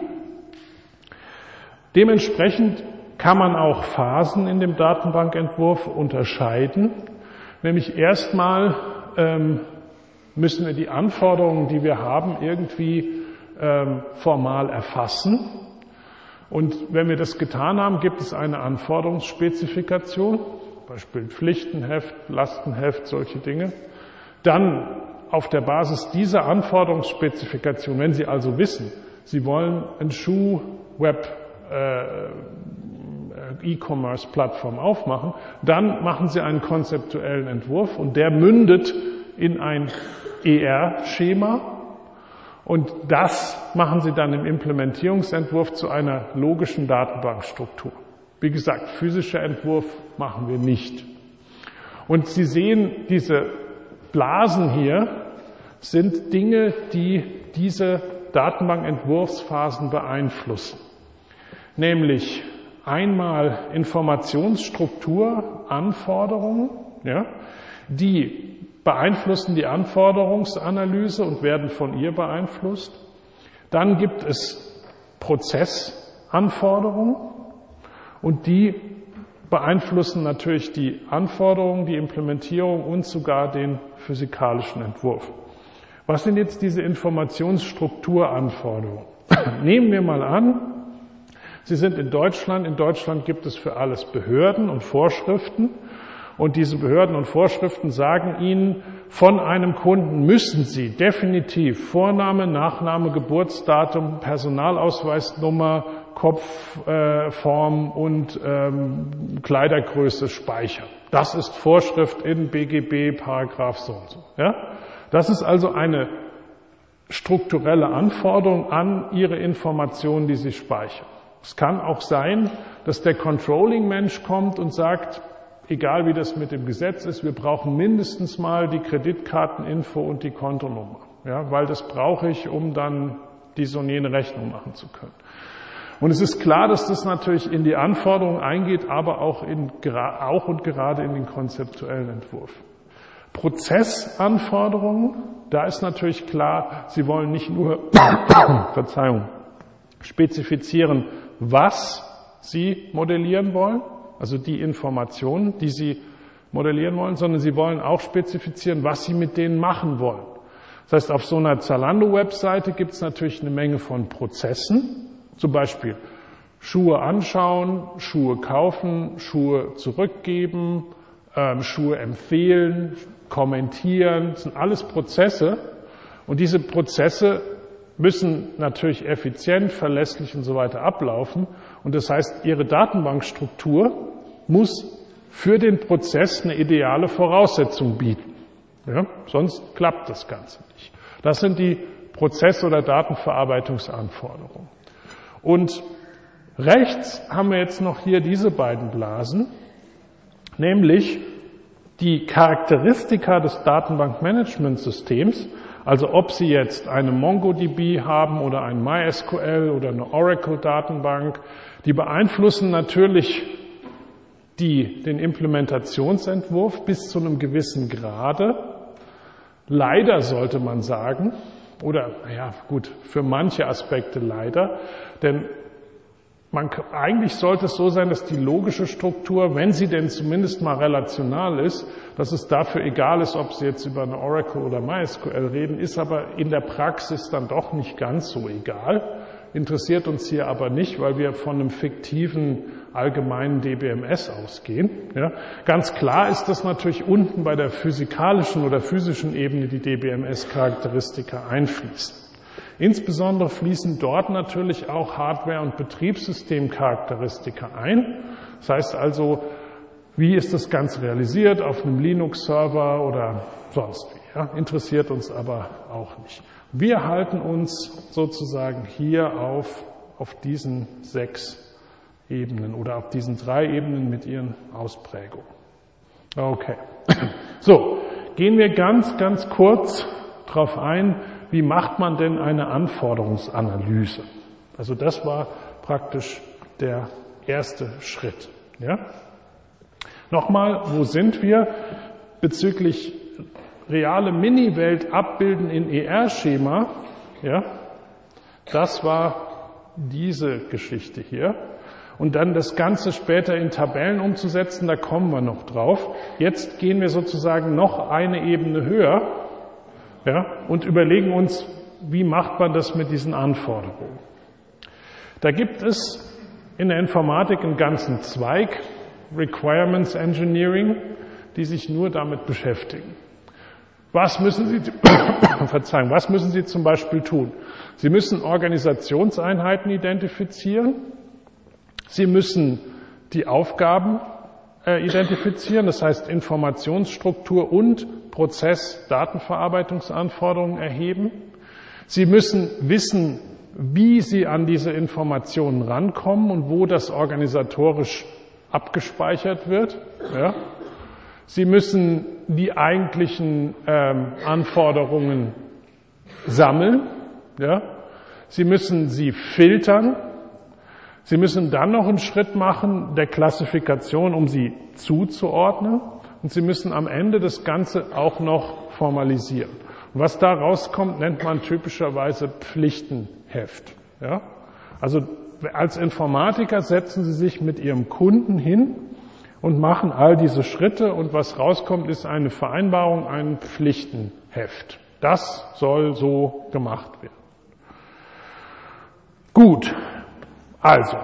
Dementsprechend kann man auch Phasen in dem Datenbankentwurf unterscheiden. Nämlich erstmal ähm, müssen wir die Anforderungen, die wir haben, irgendwie ähm, formal erfassen. Und wenn wir das getan haben, gibt es eine Anforderungsspezifikation, Beispiel Pflichtenheft, Lastenheft, solche Dinge. Dann auf der Basis dieser Anforderungsspezifikation, wenn Sie also wissen, Sie wollen ein Schuh-Web äh, E-Commerce-Plattform aufmachen, dann machen Sie einen konzeptuellen Entwurf und der mündet in ein E R-Schema und das machen Sie dann im Implementierungsentwurf zu einer logischen Datenbankstruktur. Wie gesagt, physischer Entwurf machen wir nicht. Und Sie sehen, diese Blasen hier sind Dinge, die diese Datenbankentwurfsphasen beeinflussen. Nämlich einmal Informationsstruktur, Anforderungen, ja, die beeinflussen die Anforderungsanalyse und werden von ihr beeinflusst. Dann gibt es Prozessanforderungen und die beeinflussen natürlich die Anforderungen, die Implementierung und sogar den physikalischen Entwurf. Was sind jetzt diese Informationsstrukturanforderungen? Nehmen wir mal an, Sie sind in Deutschland. In Deutschland gibt es für alles Behörden und Vorschriften. Und diese Behörden und Vorschriften sagen Ihnen, von einem Kunden müssen Sie definitiv Vorname, Nachname, Geburtsdatum, Personalausweisnummer, Kopfform äh, und ähm, Kleidergröße speichern. Das ist Vorschrift in B G B, Paragraph so und so. Ja? Das ist also eine strukturelle Anforderung an Ihre Informationen, die Sie speichern. Es kann auch sein, dass der Controlling-Mensch kommt und sagt, egal wie das mit dem Gesetz ist, wir brauchen mindestens mal die Kreditkarteninfo und die Kontonummer, ja, weil das brauche ich, um dann diese und jene Rechnung machen zu können. Und es ist klar, dass das natürlich in die Anforderungen eingeht, aber auch, in, auch und gerade in den konzeptuellen Entwurf. Prozessanforderungen, da ist natürlich klar, Sie wollen nicht nur Verzeihung, spezifizieren, was Sie modellieren wollen, also die Informationen, die Sie modellieren wollen, sondern Sie wollen auch spezifizieren, was Sie mit denen machen wollen. Das heißt, auf so einer Zalando-Webseite gibt es natürlich eine Menge von Prozessen, zum Beispiel Schuhe anschauen, Schuhe kaufen, Schuhe zurückgeben, ähm, Schuhe empfehlen, kommentieren, das sind alles Prozesse und diese Prozesse müssen natürlich effizient, verlässlich und so weiter ablaufen. Und das heißt, Ihre Datenbankstruktur muss für den Prozess eine ideale Voraussetzung bieten. Ja? Sonst klappt das Ganze nicht. Das sind die Prozess- oder Datenverarbeitungsanforderungen. Und rechts haben wir jetzt noch hier diese beiden Blasen, nämlich die Charakteristika des Datenbankmanagementsystems. Also ob Sie jetzt eine MongoDB haben oder ein MySQL oder eine Oracle-Datenbank, die beeinflussen natürlich die, den Implementationsentwurf bis zu einem gewissen Grade. Leider sollte man sagen, oder naja gut, für manche Aspekte leider, denn man, eigentlich sollte es so sein, dass die logische Struktur, wenn sie denn zumindest mal relational ist, dass es dafür egal ist, ob Sie jetzt über eine Oracle oder MySQL reden, ist aber in der Praxis dann doch nicht ganz so egal. Interessiert uns hier aber nicht, weil wir von einem fiktiven allgemeinen D B M S ausgehen. Ja, ganz klar ist, dass natürlich unten bei der physikalischen oder physischen Ebene die D B M S-Charakteristika einfließen. Insbesondere fließen dort natürlich auch Hardware- und Betriebssystemcharakteristika ein. Das heißt also, wie ist das Ganze realisiert auf einem Linux-Server oder sonst wie. Ja? Interessiert uns aber auch nicht. Wir halten uns sozusagen hier auf, auf diesen sechs Ebenen oder auf diesen drei Ebenen mit ihren Ausprägungen. Okay. So, gehen wir ganz, ganz kurz drauf ein, wie macht man denn eine Anforderungsanalyse? Also das war praktisch der erste Schritt. Ja? Nochmal, wo sind wir bezüglich reale Mini-Welt abbilden in E R-Schema? Ja? Das war diese Geschichte hier. Und dann das Ganze später in Tabellen umzusetzen, da kommen wir noch drauf. Jetzt gehen wir sozusagen noch eine Ebene höher, ja, und überlegen uns, wie macht man das mit diesen Anforderungen. Da gibt es in der Informatik einen ganzen Zweig, Requirements Engineering, die sich nur damit beschäftigen. Was müssen Sie, Verzeihung, was müssen Sie zum Beispiel tun? Sie müssen Organisationseinheiten identifizieren. Sie müssen die Aufgaben äh, identifizieren, das heißt Informationsstruktur und Prozess-Datenverarbeitungsanforderungen erheben. Sie müssen wissen, wie Sie an diese Informationen rankommen und wo das organisatorisch abgespeichert wird. Ja. Sie müssen die eigentlichen ähm, Anforderungen sammeln. Ja. Sie müssen sie filtern. Sie müssen dann noch einen Schritt machen der Klassifikation, um sie zuzuordnen. Und Sie müssen am Ende das Ganze auch noch formalisieren. Und was da rauskommt, nennt man typischerweise Pflichtenheft. Ja. Also als Informatiker setzen Sie sich mit Ihrem Kunden hin und machen all diese Schritte und was rauskommt, ist eine Vereinbarung, ein Pflichtenheft. Das soll so gemacht werden. Gut, also,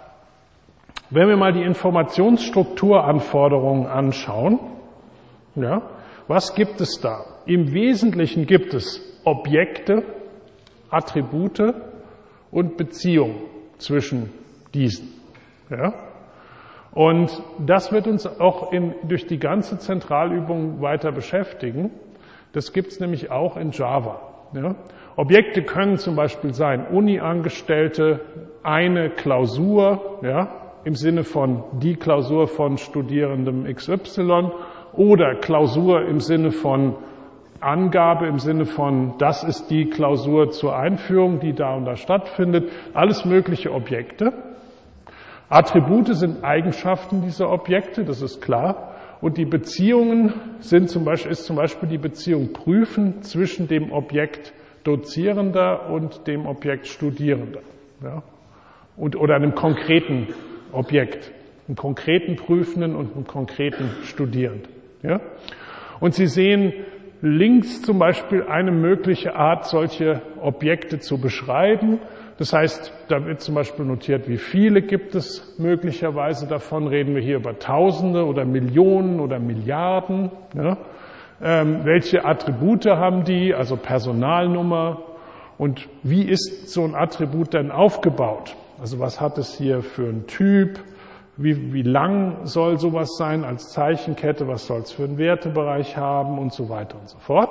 wenn wir mal die Informationsstrukturanforderungen anschauen, ja, was gibt es da? Im Wesentlichen gibt es Objekte, Attribute und Beziehungen zwischen diesen. Ja. Und das wird uns auch in, durch die ganze Zentralübung weiter beschäftigen. Das gibt es nämlich auch in Java. Ja. Objekte können zum Beispiel sein Uni-Angestellte, eine Klausur, ja, im Sinne von die Klausur von Studierendem X Y oder Klausur im Sinne von Angabe, im Sinne von das ist die Klausur zur Einführung, die da und da stattfindet. Alles mögliche Objekte. Attribute sind Eigenschaften dieser Objekte, das ist klar. Und die Beziehungen sind zum Beispiel, ist zum Beispiel die Beziehung prüfen zwischen dem Objekt Dozierender und dem Objekt Studierender. Ja? Und, oder einem konkreten Objekt, einem konkreten Prüfenden und einem konkreten Studierenden. Ja? Und Sie sehen links zum Beispiel eine mögliche Art, solche Objekte zu beschreiben. Das heißt, da wird zum Beispiel notiert, wie viele gibt es möglicherweise davon. Reden wir hier über Tausende oder Millionen oder Milliarden. Ja? Ähm, welche Attribute haben die, also Personalnummer? Und wie ist so ein Attribut denn aufgebaut? Also was hat es hier für einen Typ? Wie, wie lang soll sowas sein als Zeichenkette? Was soll es für einen Wertebereich haben? Und so weiter und so fort.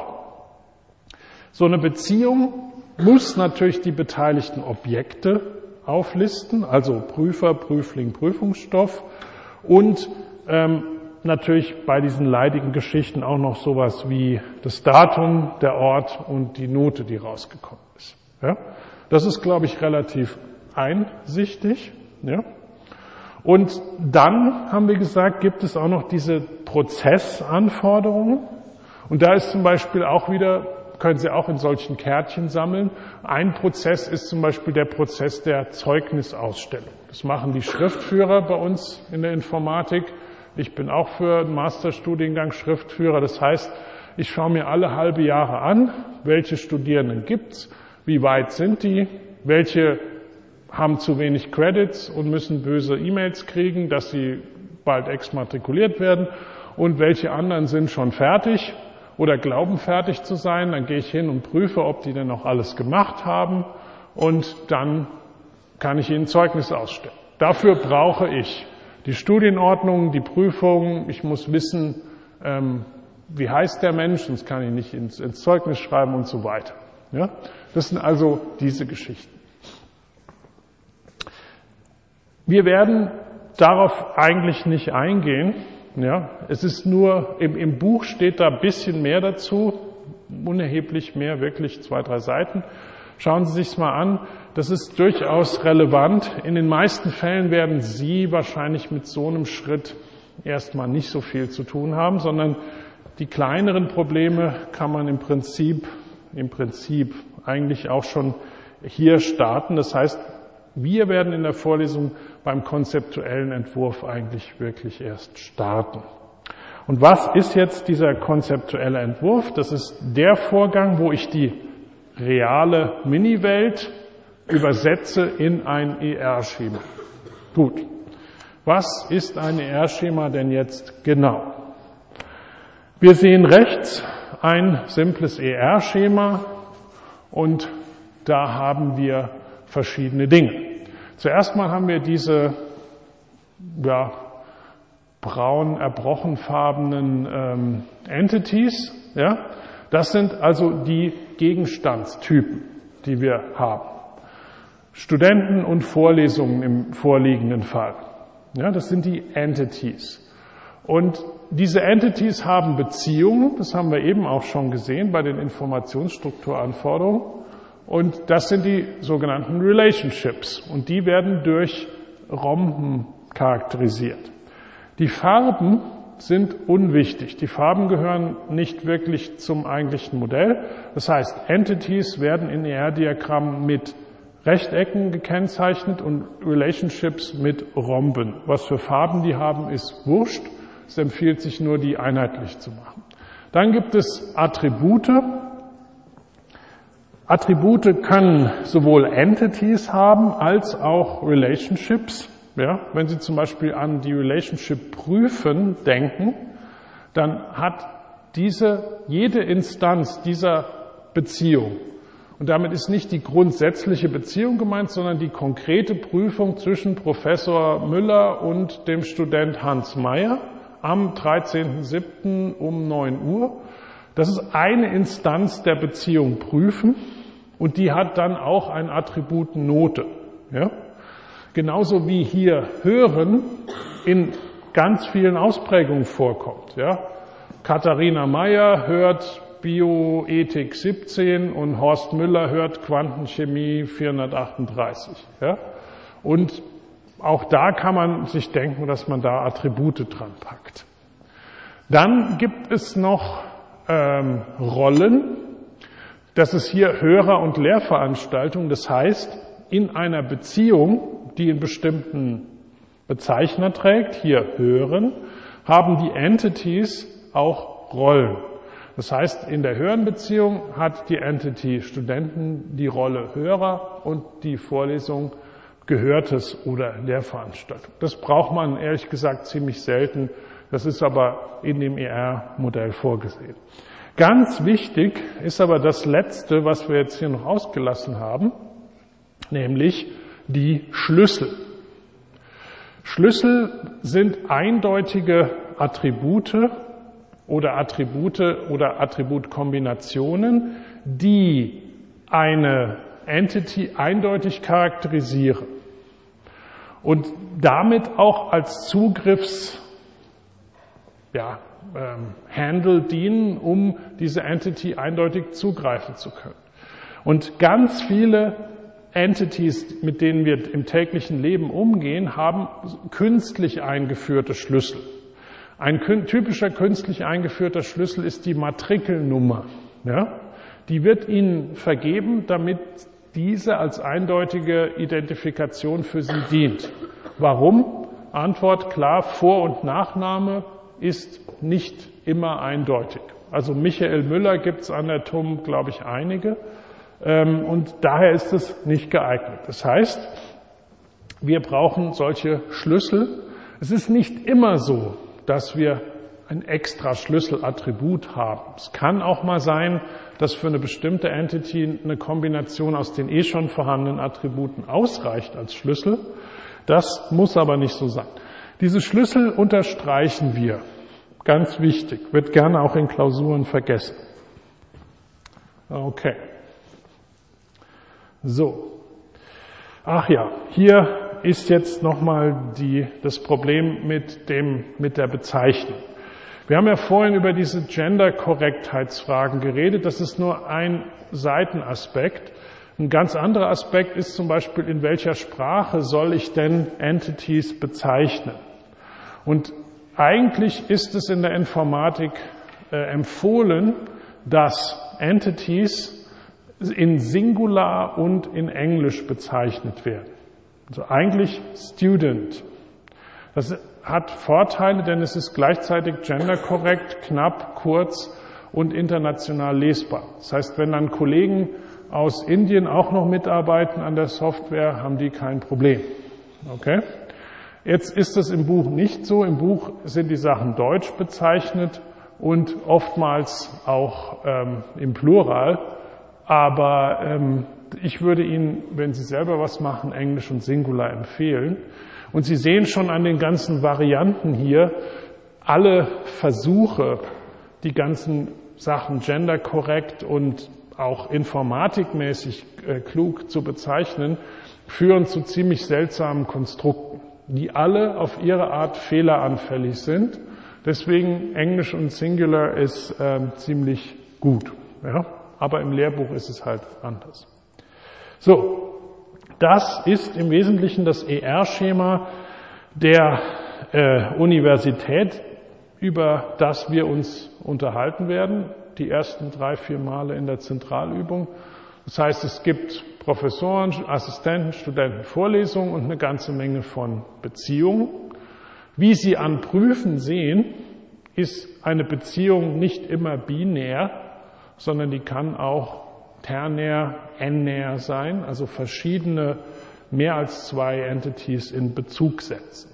So eine Beziehung muss natürlich die beteiligten Objekte auflisten, also Prüfer, Prüfling, Prüfungsstoff und ähm, natürlich bei diesen leidigen Geschichten auch noch sowas wie das Datum, der Ort und die Note, die rausgekommen ist. Ja? Das ist, glaube ich, relativ einsichtig. Ja? Und dann, haben wir gesagt, gibt es auch noch diese Prozessanforderungen. Und da ist zum Beispiel auch wieder, können Sie auch in solchen Kärtchen sammeln. Ein Prozess ist zum Beispiel der Prozess der Zeugnisausstellung. Das machen die Schriftführer bei uns in der Informatik. Ich bin auch für den Masterstudiengang Schriftführer. Das heißt, ich schaue mir alle halbe Jahre an, welche Studierenden gibt's, wie weit sind die, welche haben zu wenig Credits und müssen böse E-Mails kriegen, dass sie bald exmatrikuliert werden und welche anderen sind schon fertig oder glauben fertig zu sein. Dann gehe ich hin und prüfe, ob die denn noch alles gemacht haben und dann kann ich ihnen Zeugnis ausstellen. Dafür brauche ich die Studienordnung, die Prüfung. Ich muss wissen, ähm, wie heißt der Mensch, sonst kann ich nicht ins, ins Zeugnis schreiben und so weiter. Ja? Das sind also diese Geschichten. Wir werden darauf eigentlich nicht eingehen. Ja, es ist nur, im, im Buch steht da ein bisschen mehr dazu, unerheblich mehr, wirklich zwei, drei Seiten. Schauen Sie sich's mal an. Das ist durchaus relevant. In den meisten Fällen werden Sie wahrscheinlich mit so einem Schritt erstmal nicht so viel zu tun haben, sondern die kleineren Probleme kann man im Prinzip, im Prinzip eigentlich auch schon hier starten. Das heißt, wir werden in der Vorlesung beim konzeptuellen Entwurf eigentlich wirklich erst starten. Und was ist jetzt dieser konzeptuelle Entwurf? Das ist der Vorgang, wo ich die reale Mini-Welt übersetze in ein E R-Schema. Gut. Was ist ein E R-Schema denn jetzt genau? Wir sehen rechts ein simples E R-Schema und da haben wir verschiedene Dinge. Zuerst mal haben wir diese ja, braun erbrochenfarbenen ähm, Entities. Ja? Das sind also die Gegenstandstypen, die wir haben. Studenten und Vorlesungen im vorliegenden Fall. Ja, das sind die Entities. Und diese Entities haben Beziehungen, das haben wir eben auch schon gesehen bei den Informationsstrukturanforderungen. Und das sind die sogenannten Relationships. Und die werden durch Rhomben charakterisiert. Die Farben sind unwichtig. Die Farben gehören nicht wirklich zum eigentlichen Modell. Das heißt, Entities werden in E R-Diagrammen mit Rechtecken gekennzeichnet und Relationships mit Rhomben. Was für Farben die haben, ist wurscht. Es empfiehlt sich nur, die einheitlich zu machen. Dann gibt es Attribute. Attribute können sowohl Entities haben als auch Relationships. Ja, wenn Sie zum Beispiel an die Relationship prüfen denken, dann hat diese, jede Instanz dieser Beziehung, und damit ist nicht die grundsätzliche Beziehung gemeint, sondern die konkrete Prüfung zwischen Professor Müller und dem Student Hans Meyer am dreizehnten siebten um neun Uhr. Das ist eine Instanz der Beziehung prüfen und die hat dann auch ein Attribut Note. Ja? Genauso wie hier hören in ganz vielen Ausprägungen vorkommt. Ja? Katharina Meyer hört Bioethik siebzehn und Horst Müller hört Quantenchemie vierhundertachtunddreißig. Ja? Und auch da kann man sich denken, dass man da Attribute dran packt. Dann gibt es noch ähm, Rollen. Das ist hier Hörer- und Lehrveranstaltung. Das heißt, in einer Beziehung, die einen bestimmten Bezeichner trägt, hier hören, haben die Entities auch Rollen. Das heißt, in der Hörenbeziehung hat die Entity Studenten die Rolle Hörer und die Vorlesung Gehörtes oder Lehrveranstaltung. Das braucht man ehrlich gesagt ziemlich selten. Das ist aber in dem E R-Modell vorgesehen. Ganz wichtig ist aber das Letzte, was wir jetzt hier noch ausgelassen haben, nämlich die Schlüssel. Schlüssel sind eindeutige Attribute oder Attribute oder Attributkombinationen, die eine Entity eindeutig charakterisieren und damit auch als Zugriffs ja, ähm, Handle dienen, um diese Entity eindeutig zugreifen zu können. Und ganz viele Entities, mit denen wir im täglichen Leben umgehen, haben künstlich eingeführte Schlüssel. Ein typischer künstlich eingeführter Schlüssel ist die Matrikelnummer. Ja? Die wird Ihnen vergeben, damit diese als eindeutige Identifikation für Sie dient. Warum? Antwort klar, Vor- und Nachname ist nicht immer eindeutig. Also Michael Müller gibt es an der T U M, glaube ich, einige. Und daher ist es nicht geeignet. Das heißt, wir brauchen solche Schlüssel. Es ist nicht immer so, dass wir ein extra Schlüsselattribut haben. Es kann auch mal sein, dass für eine bestimmte Entity eine Kombination aus den eh schon vorhandenen Attributen ausreicht als Schlüssel. Das muss aber nicht so sein. Diese Schlüssel unterstreichen wir. Ganz wichtig. Wird gerne auch in Klausuren vergessen. Okay. So. Ach ja, hier ist jetzt nochmal die, das Problem mit dem, mit der Bezeichnung. Wir haben ja vorhin über diese Gender-Korrektheitsfragen geredet. Das ist nur ein Seitenaspekt. Ein ganz anderer Aspekt ist zum Beispiel, in welcher Sprache soll ich denn Entities bezeichnen? Und eigentlich ist es in der Informatik äh, empfohlen, dass Entities in Singular und in Englisch bezeichnet werden. Also eigentlich Student. Das hat Vorteile, denn es ist gleichzeitig genderkorrekt, knapp, kurz und international lesbar. Das heißt, wenn dann Kollegen aus Indien auch noch mitarbeiten an der Software, haben die kein Problem. Okay? Jetzt ist es im Buch nicht so. Im Buch sind die Sachen deutsch bezeichnet und oftmals auch ähm, im Plural. Aber ähm, ich würde Ihnen, wenn Sie selber was machen, Englisch und Singular empfehlen. Und Sie sehen schon an den ganzen Varianten hier, alle Versuche, die ganzen Sachen genderkorrekt und auch informatikmäßig äh, klug zu bezeichnen, führen zu ziemlich seltsamen Konstrukten, die alle auf ihre Art fehleranfällig sind. Deswegen Englisch und Singular ist äh, ziemlich gut. Ja? Aber im Lehrbuch ist es halt anders. So, das ist im Wesentlichen das E R-Schema der äh, Universität, über das wir uns unterhalten werden, die ersten drei, vier Male in der Zentralübung. Das heißt, es gibt Professoren, Assistenten, Studenten, Vorlesungen und eine ganze Menge von Beziehungen. Wie Sie an Prüfen sehen, ist eine Beziehung nicht immer binär, sondern die kann auch ternär, n-näher sein, also verschiedene, mehr als zwei Entities in Bezug setzen.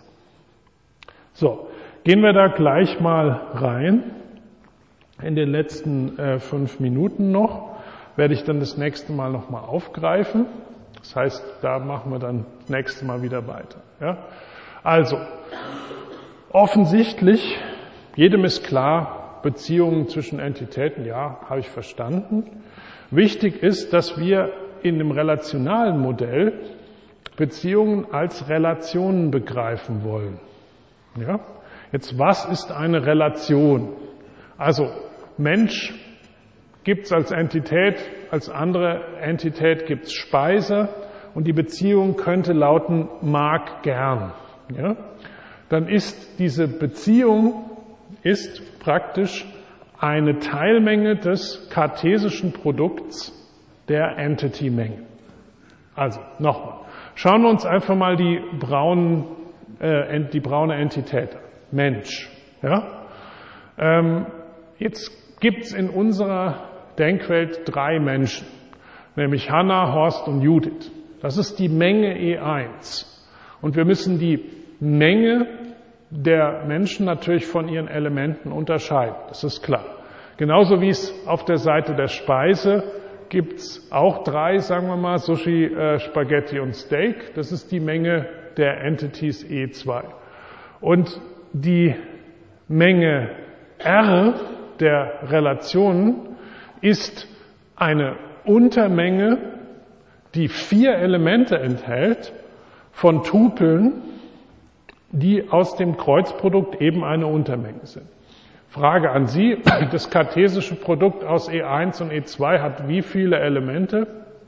So, gehen wir da gleich mal rein. In den letzten äh, fünf Minuten noch werde ich dann das nächste Mal nochmal aufgreifen. Das heißt, da machen wir dann das nächste Mal wieder weiter. Ja? Also, offensichtlich, jedem ist klar, Beziehungen zwischen Entitäten, ja, habe ich verstanden. Wichtig ist, dass wir in dem relationalen Modell Beziehungen als Relationen begreifen wollen. Ja? Jetzt, was ist eine Relation? Also, Mensch gibt es als Entität, als andere Entität gibt es Speise und die Beziehung könnte lauten mag gern. Ja? Dann ist diese Beziehung ist praktisch eine Teilmenge des kartesischen Produkts der Entity-Menge. Also, nochmal. Schauen wir uns einfach mal die, braunen, äh, die braune Entität an. Mensch. Ja? Ähm, jetzt gibt es in unserer Denkwelt drei Menschen, nämlich Hannah, Horst und Judith. Das ist die Menge E eins. Und wir müssen die Menge der Menschen natürlich von ihren Elementen unterscheiden. Das ist klar. Genauso wie es auf der Seite der Speise gibt es auch drei, sagen wir mal, Sushi, äh, Spaghetti und Steak. Das ist die Menge der Entities E zwei. Und die Menge R der Relationen ist eine Untermenge, die vier Elemente enthält von Tupeln, die aus dem Kreuzprodukt eben eine Untermenge sind. Frage an Sie, das kartesische Produkt aus E eins und E zwei hat wie viele Elemente?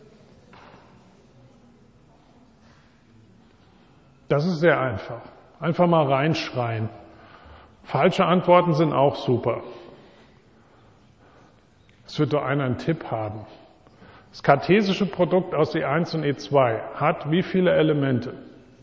Das ist sehr einfach. Einfach mal reinschreien. Falsche Antworten sind auch super. Es wird doch einer einen Tipp haben. Das kartesische Produkt aus E eins und E zwei hat wie viele Elemente?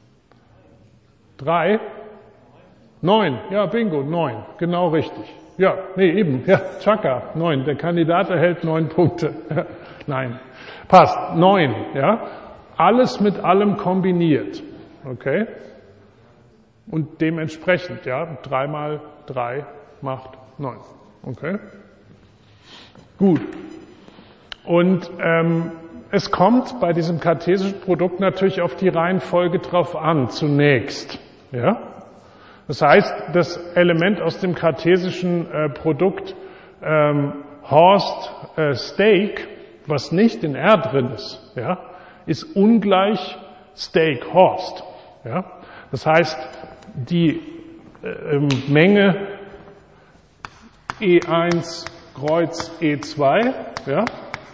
Drei? Neun. Ja, bingo, neun. Genau richtig. Ja, nee, eben. Ja, Chaka, neun. Der Kandidat erhält neun Punkte. Nein. Passt. Neun, ja. Alles mit allem kombiniert. Okay? Und dementsprechend, ja, drei mal drei macht neun. Okay? Gut. Und ähm, es kommt bei diesem kartesischen Produkt natürlich auf die Reihenfolge drauf an, zunächst. Ja? Das heißt, das Element aus dem kartesischen äh, Produkt ähm, Horst äh, Steak, was nicht in R drin ist, ja, ist ungleich Steak Horst. Ja? Das heißt, die äh, Menge E eins Kreuz E zwei, ja,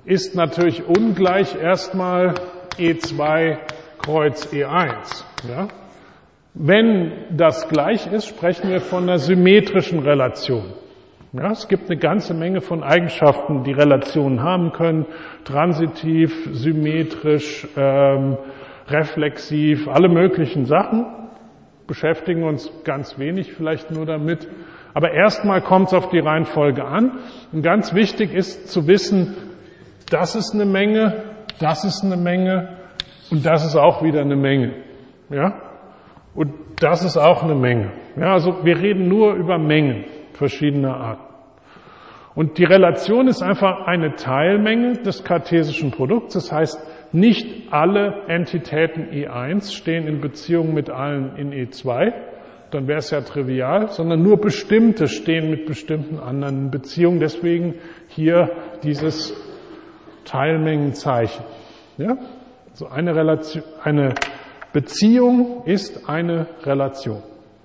ist natürlich ungleich erstmal E zwei Kreuz E eins. Ja? Wenn das gleich ist, sprechen wir von einer symmetrischen Relation. Ja, es gibt eine ganze Menge von Eigenschaften, die Relationen haben können. Transitiv, symmetrisch, ähm, reflexiv, alle möglichen Sachen. Beschäftigen uns ganz wenig vielleicht nur damit. Aber erstmal kommt es auf die Reihenfolge an. Und ganz wichtig ist zu wissen, das ist eine Menge, das ist eine Menge und das ist auch wieder eine Menge. Ja? Und das ist auch eine Menge. Ja, also wir reden nur über Mengen verschiedener Arten. Und die Relation ist einfach eine Teilmenge des kartesischen Produkts. Das heißt, nicht alle Entitäten E eins stehen in Beziehung mit allen in E zwei. Dann wäre es ja trivial, sondern nur bestimmte stehen mit bestimmten anderen in Beziehung. Deswegen hier dieses Teilmengenzeichen. Ja? So eine Relation, eine Beziehung ist eine Relation.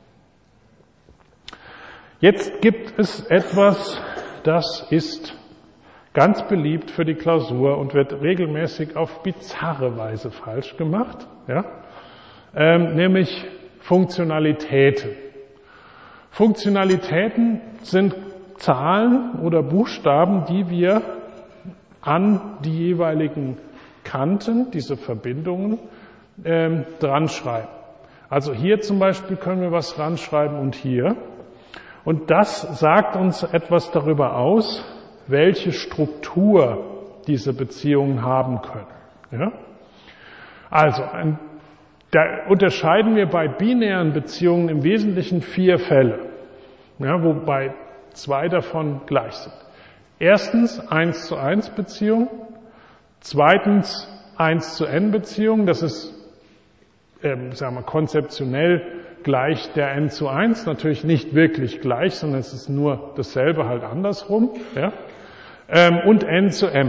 Jetzt gibt es etwas, das ist ganz beliebt für die Klausur und wird regelmäßig auf bizarre Weise falsch gemacht, ja? ähm, nämlich Funktionalitäten. Funktionalitäten sind Zahlen oder Buchstaben, die wir an die jeweiligen Kanten, diese Verbindungen, ähm, dran schreiben. Also hier zum Beispiel können wir was dran schreiben und hier. Und das sagt uns etwas darüber aus, welche Struktur diese Beziehungen haben können. Ja? Also, ein, da unterscheiden wir bei binären Beziehungen im Wesentlichen vier Fälle, ja, wobei zwei davon gleich sind. Erstens eins zu eins Beziehung, zweitens eins zu n Beziehung, das ist ähm, sagen wir, konzeptionell gleich der n zu eins, natürlich nicht wirklich gleich, sondern es ist nur dasselbe, halt andersrum. Ja? Ähm, und n zu m.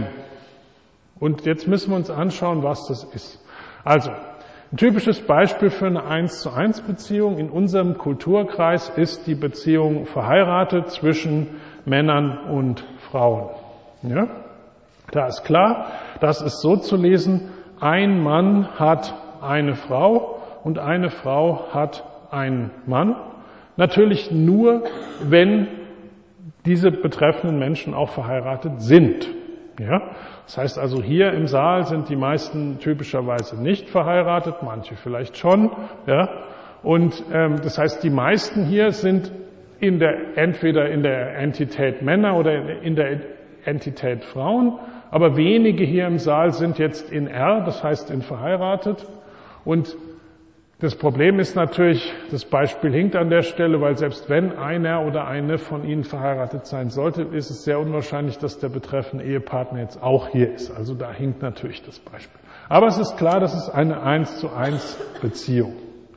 Und jetzt müssen wir uns anschauen, was das ist. Also, ein typisches Beispiel für eine eins zu eins Beziehung in unserem Kulturkreis ist die Beziehung verheiratet zwischen Männern und Frauen. Ja? Da ist klar, das ist so zu lesen, ein Mann hat eine Frau und eine Frau hat einen Mann. Natürlich nur, wenn diese betreffenden Menschen auch verheiratet sind. Ja? Das heißt also, hier im Saal sind die meisten typischerweise nicht verheiratet, manche vielleicht schon. Ja? Und ähm, das heißt, die meisten hier sind in der, entweder in der Entität Männer oder in der Entität Frauen, aber wenige hier im Saal sind jetzt in R, das heißt in verheiratet. Und das Problem ist natürlich, das Beispiel hinkt an der Stelle, weil selbst wenn einer oder eine von Ihnen verheiratet sein sollte, ist es sehr unwahrscheinlich, dass der betreffende Ehepartner jetzt auch hier ist. Also da hinkt natürlich das Beispiel. Aber es ist klar, das ist eine eins zu eins Beziehung.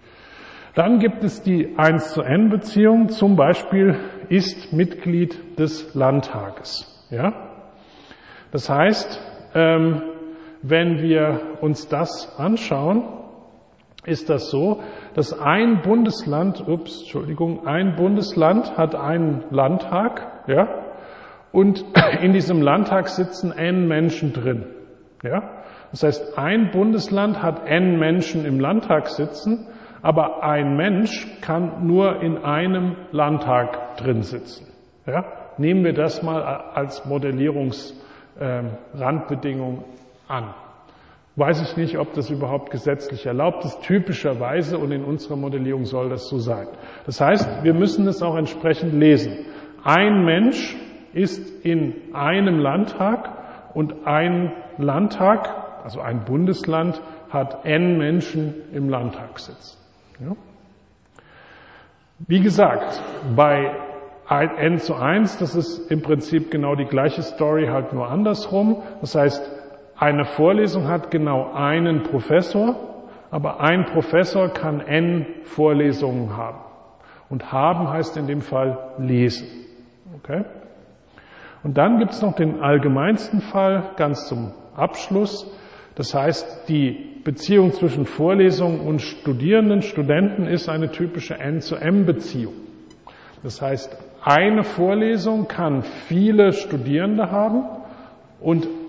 Dann gibt es die eins zu n Beziehung, zum Beispiel ist Mitglied des Landtages. Ja? Das heißt, ähm, wenn wir uns das anschauen, ist das so, dass ein Bundesland, ups, Entschuldigung, ein Bundesland hat einen Landtag, ja, und in diesem Landtag sitzen n Menschen drin, ja. Das heißt, ein Bundesland hat n Menschen im Landtag sitzen, aber ein Mensch kann nur in einem Landtag drin sitzen, ja. Nehmen wir das mal als Modellierungsrandbedingung ähm, an. Weiß ich nicht, ob das überhaupt gesetzlich erlaubt ist. Typischerweise und in unserer Modellierung soll das so sein. Das heißt, wir müssen es auch entsprechend lesen. Ein Mensch ist in einem Landtag und ein Landtag, also ein Bundesland, hat n Menschen im Landtag sitzen. Ja? Wie gesagt, bei n zu eins, das ist im Prinzip genau die gleiche Story, halt nur andersrum. Das heißt, eine Vorlesung hat genau einen Professor, aber ein Professor kann n Vorlesungen haben. Und haben heißt in dem Fall lesen. Okay? Und dann gibt es noch den allgemeinsten Fall, ganz zum Abschluss. Das heißt, die Beziehung zwischen Vorlesung und Studierenden, Studenten ist eine typische n zu m Beziehung. Das heißt, eine Vorlesung kann viele Studierende haben und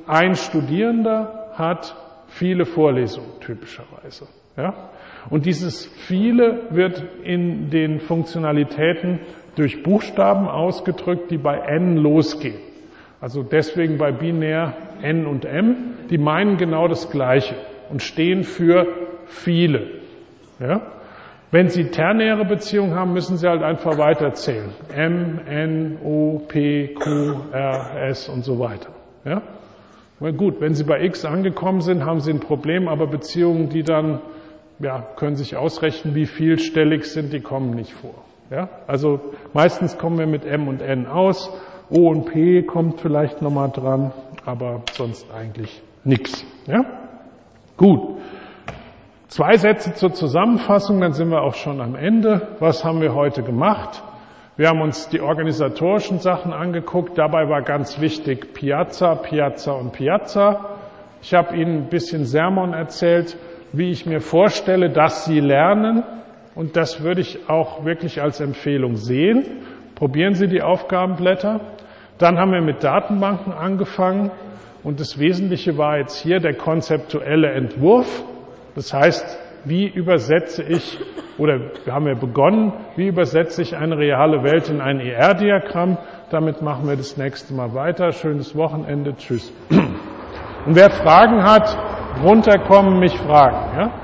ein Studierender hat viele Vorlesungen typischerweise. Ja? Und dieses viele wird in den Funktionalitäten durch Buchstaben ausgedrückt, die bei n losgehen. Also deswegen bei binär n und m, die meinen genau das Gleiche und stehen für viele. Ja? Wenn Sie ternäre Beziehungen haben, müssen Sie halt einfach weiterzählen. M, N, O, P, Q, R, S und so weiter. Ja? Na gut, wenn Sie bei X angekommen sind, haben Sie ein Problem, aber Beziehungen, die dann, ja, können sich ausrechnen, wie vielstellig sind, die kommen nicht vor. Ja? Also meistens kommen wir mit M und N aus, O und P kommt vielleicht nochmal dran, aber sonst eigentlich nichts. Ja? Gut. Zwei Sätze zur Zusammenfassung, dann sind wir auch schon am Ende. Was haben wir heute gemacht? Wir haben uns die organisatorischen Sachen angeguckt. Dabei war ganz wichtig Piazza, Piazza und Piazza. Ich habe Ihnen ein bisschen Sermon erzählt, wie ich mir vorstelle, dass Sie lernen. Und das würde ich auch wirklich als Empfehlung sehen. Probieren Sie die Aufgabenblätter. Dann haben wir mit Datenbanken angefangen. Und das Wesentliche war jetzt hier der konzeptuelle Entwurf. Das heißt, wie übersetze ich, oder wir haben ja begonnen, wie übersetze ich eine reale Welt in ein E R-Diagramm? Damit machen wir das nächste Mal weiter. Schönes Wochenende. Tschüss. Und wer Fragen hat, runterkommen, mich fragen. Ja?